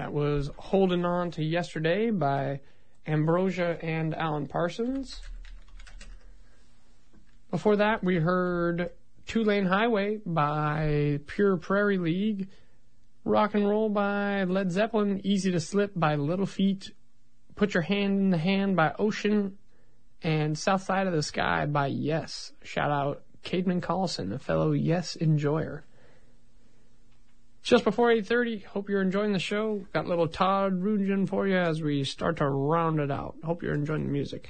That was Holding On to Yesterday by Ambrosia and Alan Parsons. Before that, we heard Two Lane Highway by Pure Prairie League, Rock and Roll by Led Zeppelin, Easy to Slip by Little Feat, Put Your Hand in the Hand by Ocean, and South Side of the Sky by Yes. Shout out Cademan Collison, a fellow Yes enjoyer. Just before 8:30, hope you're enjoying the show. Got a little Todd Rundgren for you as we start to round it out. Hope you're enjoying the music.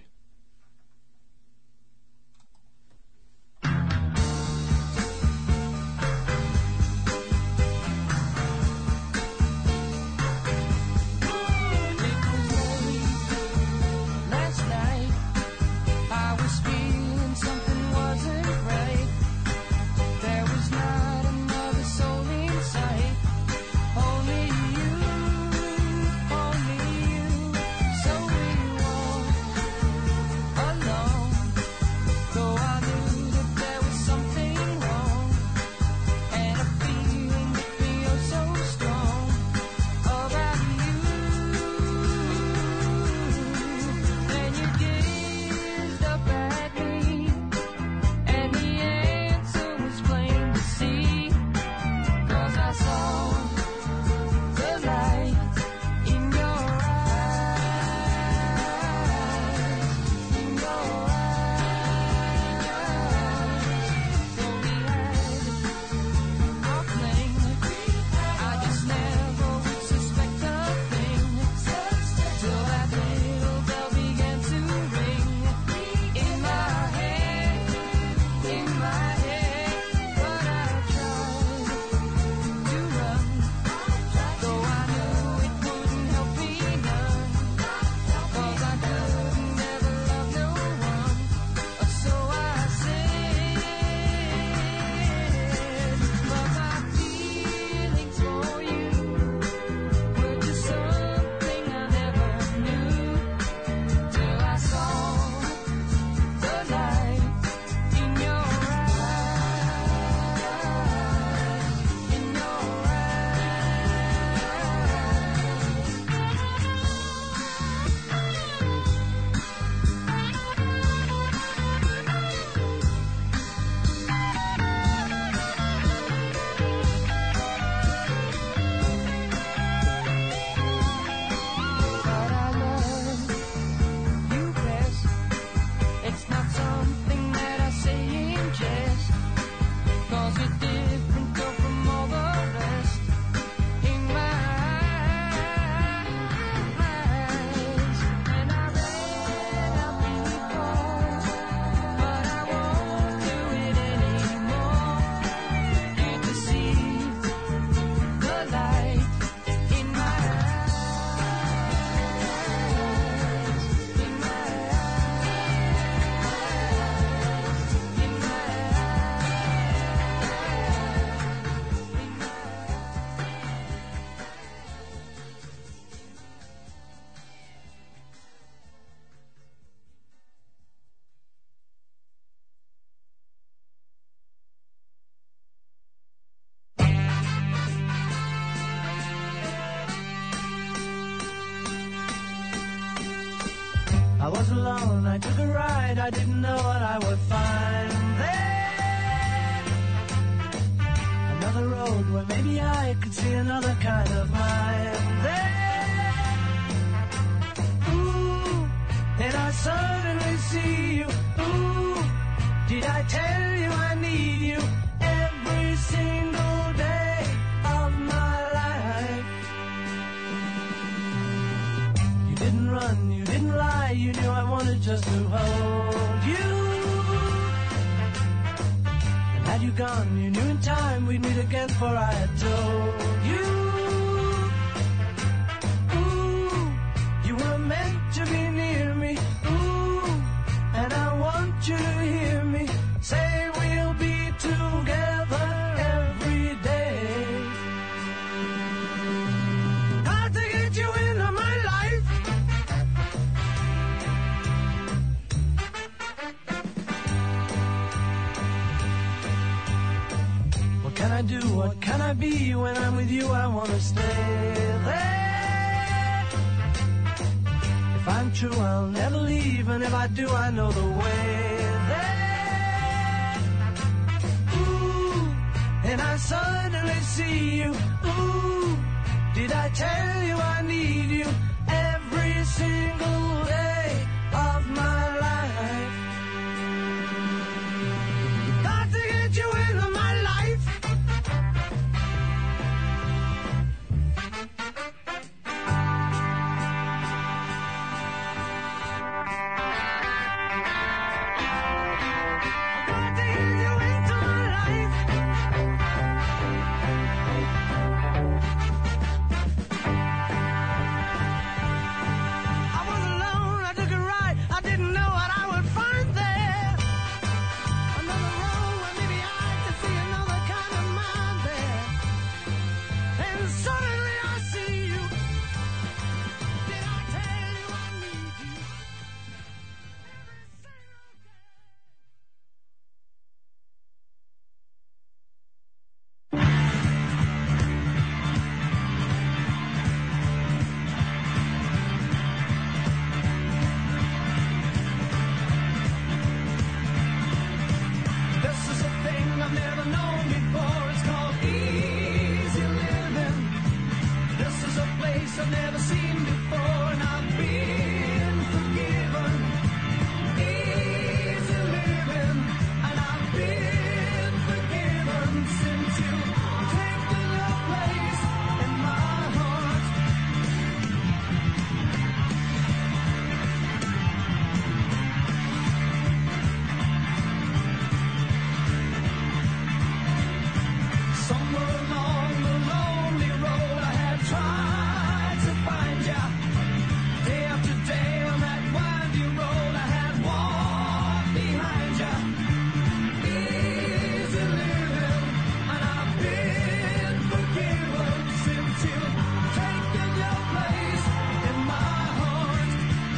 I was alone, I took a ride, I didn't know what I would find there. Another road where maybe I could see another kind of mind there. Ooh, then I suddenly see you. Ooh, did I tell you I need you every single day of my life? You didn't run, you didn't lie, you knew I wanted just to hold you. And had you gone, you knew in time we'd meet again, for I had told you. Ooh, you were meant to be near me. Ooh, and I want you to hear me say we'll be together every day. Hard to get you into my life. What can I do? What can I be? When I'm with you, I want to stay there. If I'm true, I'll never leave, and if I do, I know the way there. Ooh, and I suddenly see you. Ooh, did I tell you I need you every single day of my life? Got to get you into my life. I've never seen before, and I've been forgiven. Easy living, and I've been forgiven since you've taken your place in my heart. Somewhere along the lonely road I have tried to find ya. Day after day on that winding road I had walked behind ya. Easy living, and I've been forgiven since you've taken your place in my heart.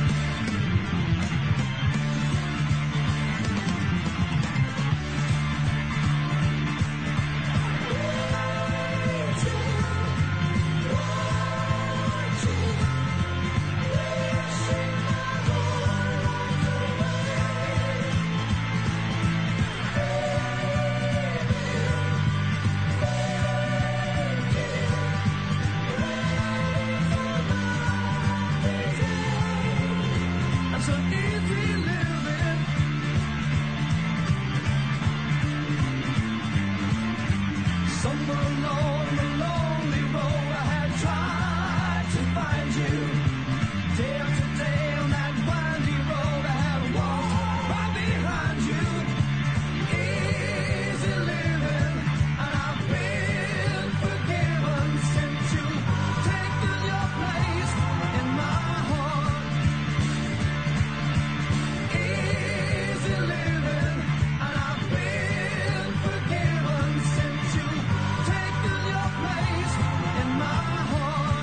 I'm so easy living. Somewhere along the lonely road I had tried to find you. Day after day on that winding road I had walked right behind you. Easy living, and I've been forgiven since you've taken your place in my heart. Easy living, and I've been forgiven since you've taken your place in my heart.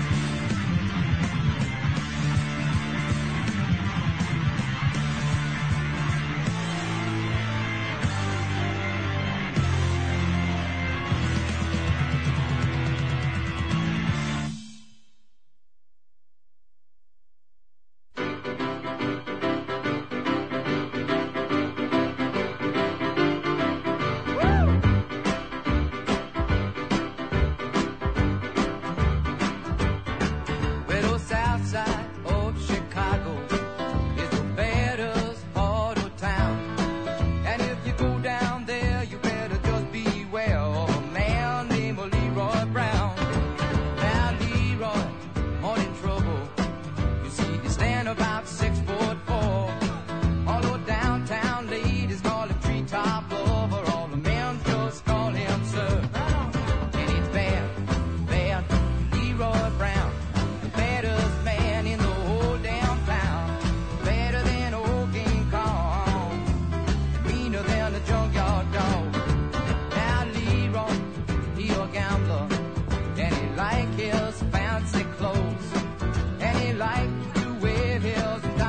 Well, the south side of Chicago is the baddest part of town. And if you go down there, you better just beware of a man named Leroy Brown. Now, Leroy, morning trouble. You see, he stand about 6'4". Although downtown ladies call him treetop lover, all the men just call him sir. And it's bad, bad, Leroy Brown. The baddest man in the whole damn town. Better than old King Kong. Meaner than a junkyard dog. Now Leroy, he a gambler. And he like his fancy clothes. And he like to wear his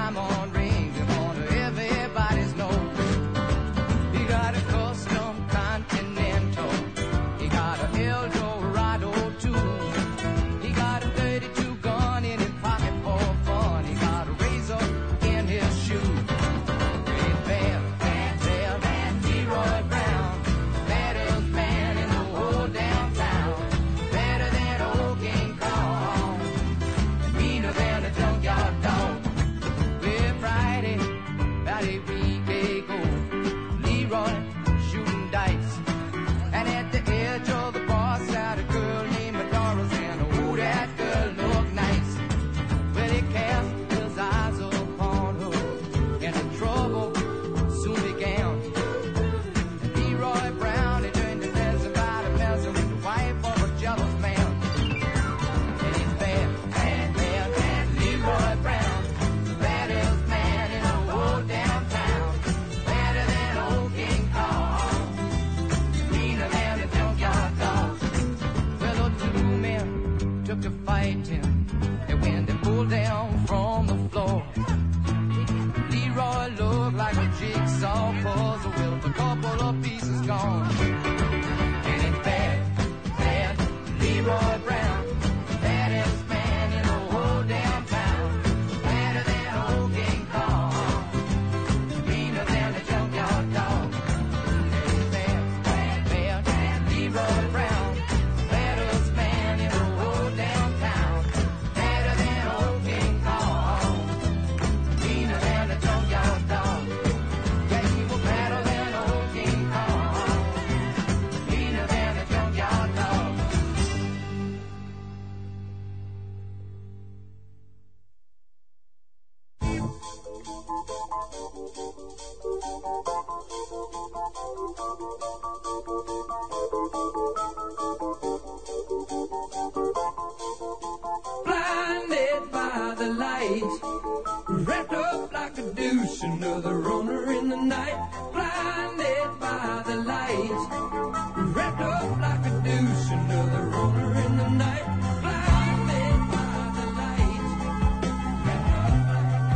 Blinded by the light, wrapped up like a douche, another runner in the night. Blinded by the light, wrapped up like a douche, another runner in the night. Blinded by the light, wrapped up like a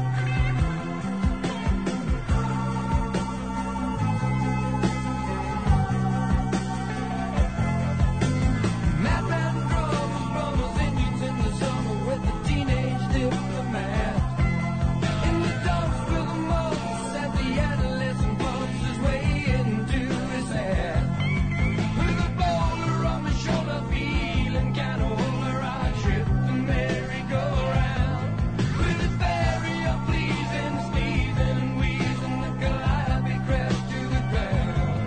douche. Madman drummers, drummers, Indians in the summer with the teenage diplomat. In the dumps with the mumps at the adolescent bumps his way into his hat. With a boulder on my shoulder, feeling kind of older, I trip the merry-go-round. With his barrier pleasing, sneezing and wheezing, the Calliope crashed to the ground.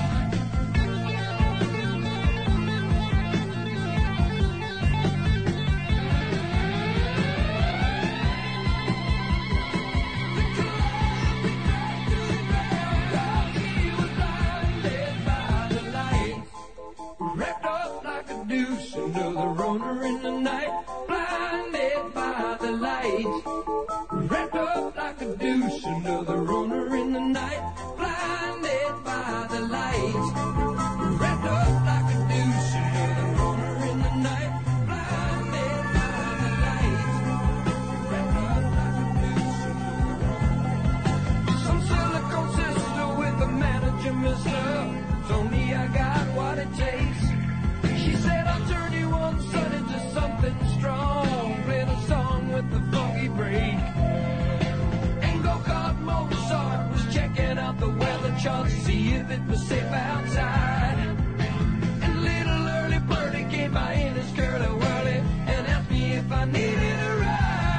He was blinded by the light, wrapped up like a douche, another runner in the night. Blinded by the light, wrapped up like a douche, another runner in the night. Blinded by the light, wrapped up like a douche, another runner in the night. Blinded by the light, wrapped up like a douche, another runner. Some silicone sister with a manager, mister, told me I got what it takes. She said I'll turn you on, son, into something strong. Played a song with the funky break. And go-kart Mozart was checking out the weather chart to see if it was safe outside. And little early birdie came by in his curly-whirly and asked me if I needed a ride.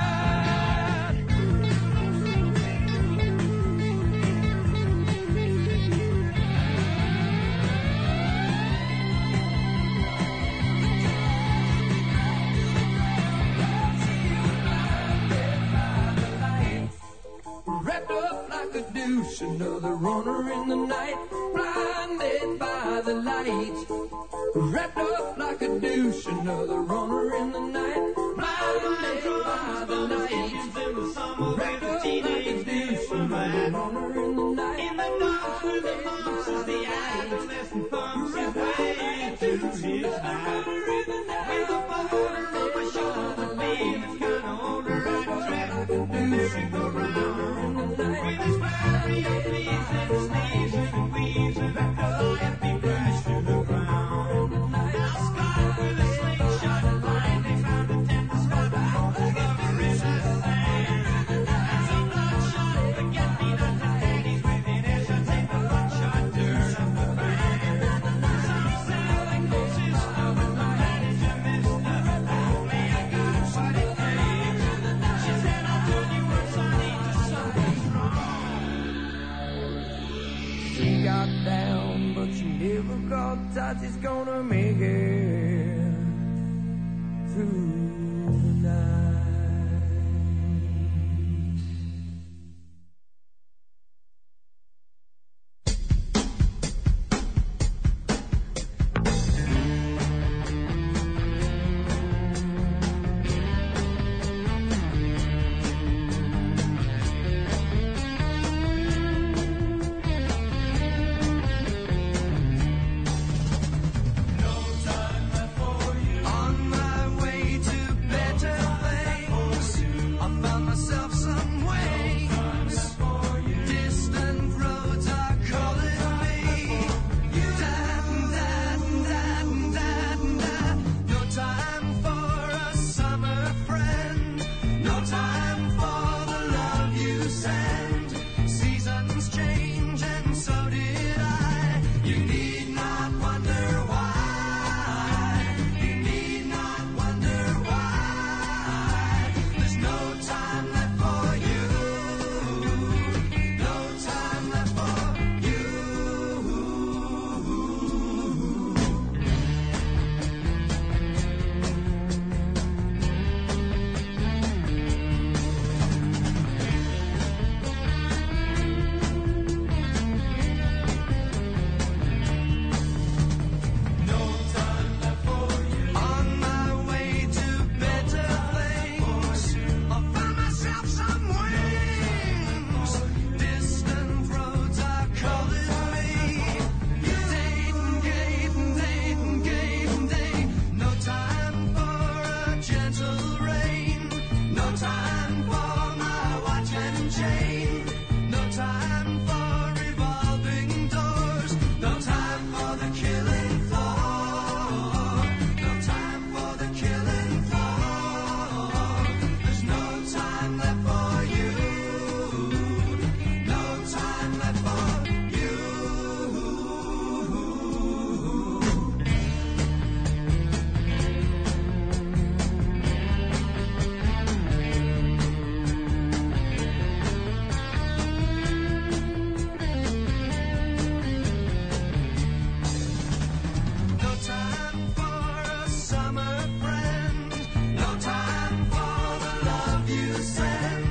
Wrapped up like a douche, another runner in the night. Blinded by the light, wrapped up like a douche, another runner in the night. Blinded by the light, wrapped up like a douche, another runner in the night. In the dark with the monks as the adolescent bumps his way to his night. With a boulder on my shoulder, feeling kinda older, I track the douche and go round. With his barrier pleasing, sneezing and wheezing, the Calliope crashed to the ground. Now Scott with a slingshot and line, they found a tender spot over his land. And some bloodshot, forget-me-not ladies with an acetate, the bloodshot dirt of the band. Some silicone sister with the manager, mister, only I got what it takes. She said I'll turn you on, sonny, to something strong. She got down, but she never got tight. She's gonna make it through the night. No time chain. No time for revolving doors. No time for the killing floor. No time for the killing floor. There's no time left for you. No time left for you. No time for a summer friend. No time for the love you send.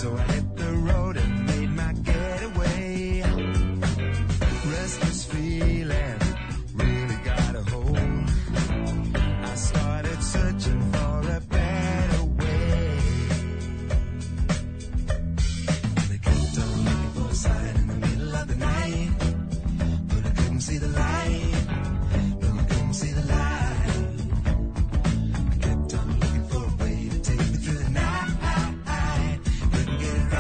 So I hit the road and made my getaway. Restless feeling really got a hold. I started searching for a better way. They kept on looking for a sign in the middle of the night, but I couldn't see the light. No, I couldn't see the light. I kept on looking for a way to take me through the night. Couldn't get it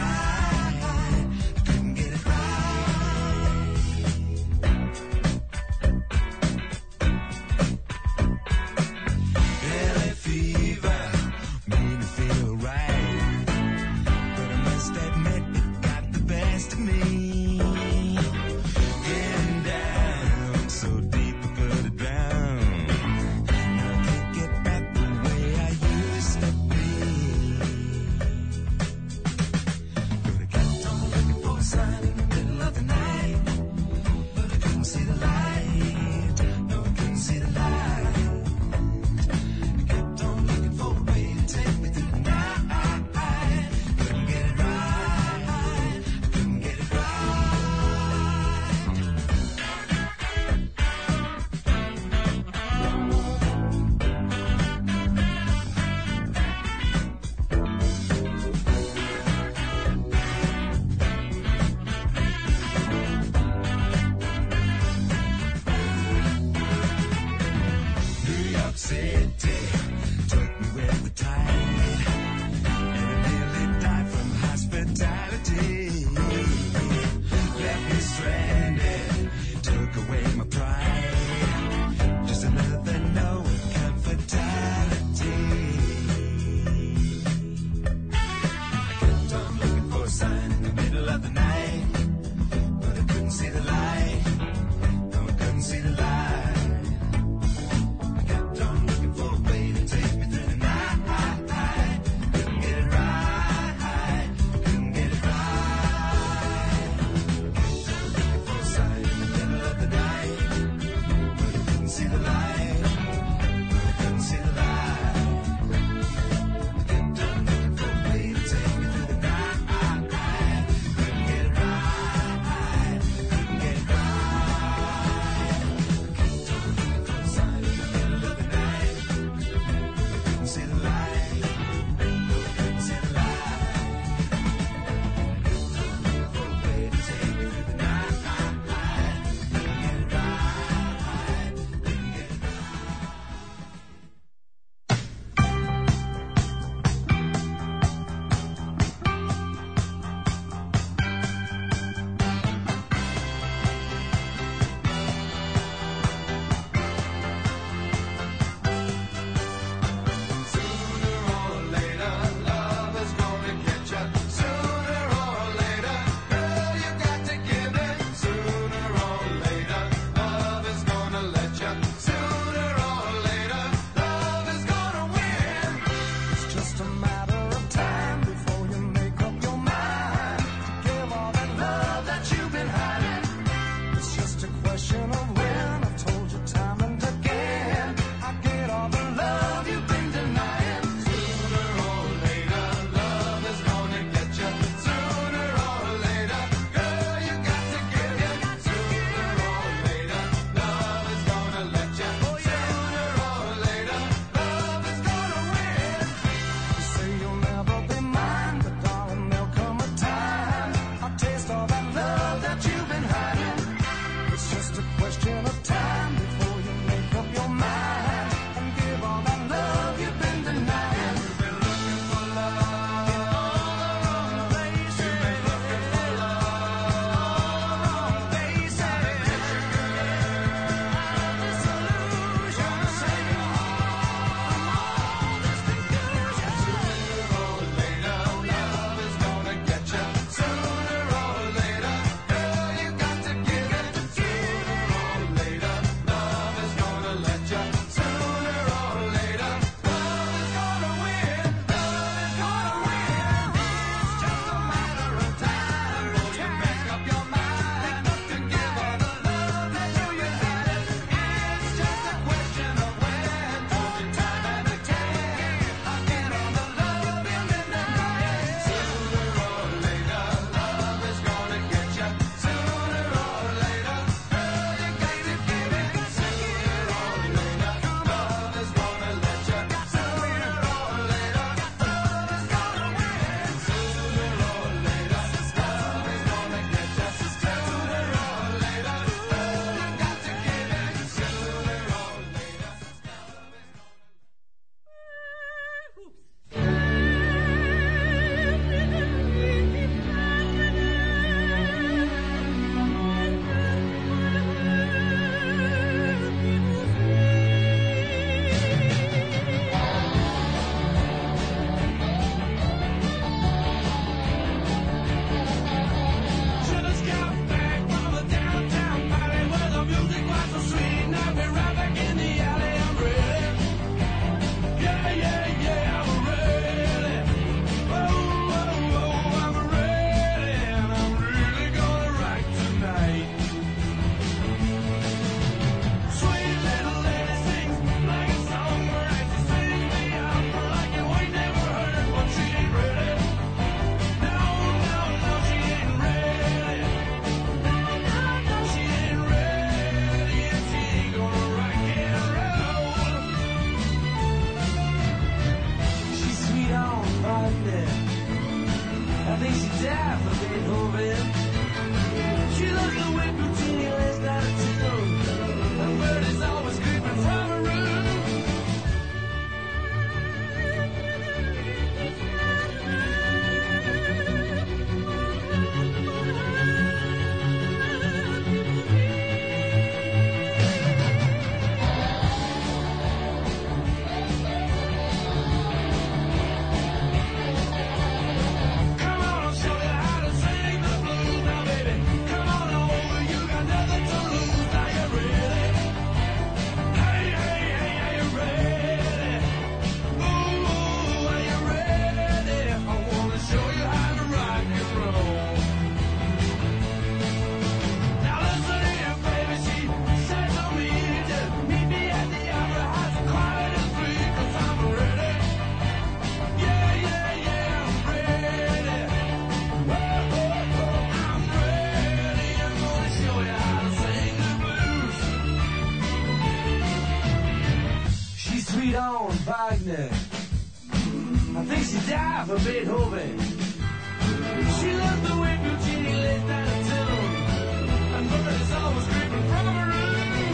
think she died for Beethoven. She loves the way Puccini lays down a tune. A bird is always creeping from her room. Come on, I'll show you how to sing the blues now, baby. Come on over, you got nothing to lose. Now you ready? Hey, hey, hey, are you ready? Ooh, are you ready? I wanna show you how to rock and roll. Now listen here, baby, she said to me to meet me at the opera house, quiet and free, 'cause I'm ready. Yeah, yeah, yeah, I'm ready. Oh, oh, oh, I'm ready. I'm gonna show you how to sing the blues. She's sweet on Wagner. I think she died for Beethoven. She loves the way Puccini lays down a tune. And bird is always creeping from her room.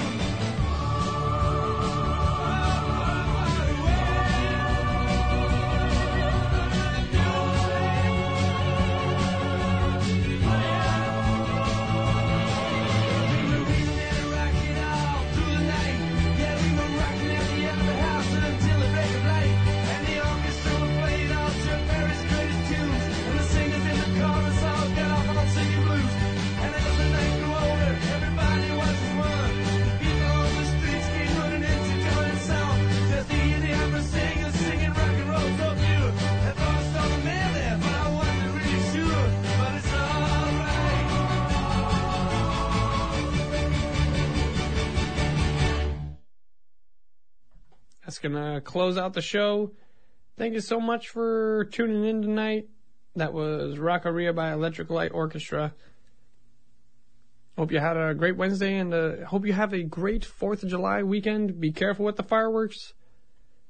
That's going to close out the show. Thank you so much for tuning in tonight. That was Rockaria by Electric Light Orchestra. Hope you had a great Wednesday, and hope you have a great 4th of July weekend. Be careful with the fireworks.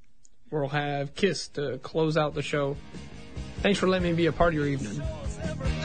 We'll have Kiss to close out the show. Thanks for letting me be a part of your evening. Everybody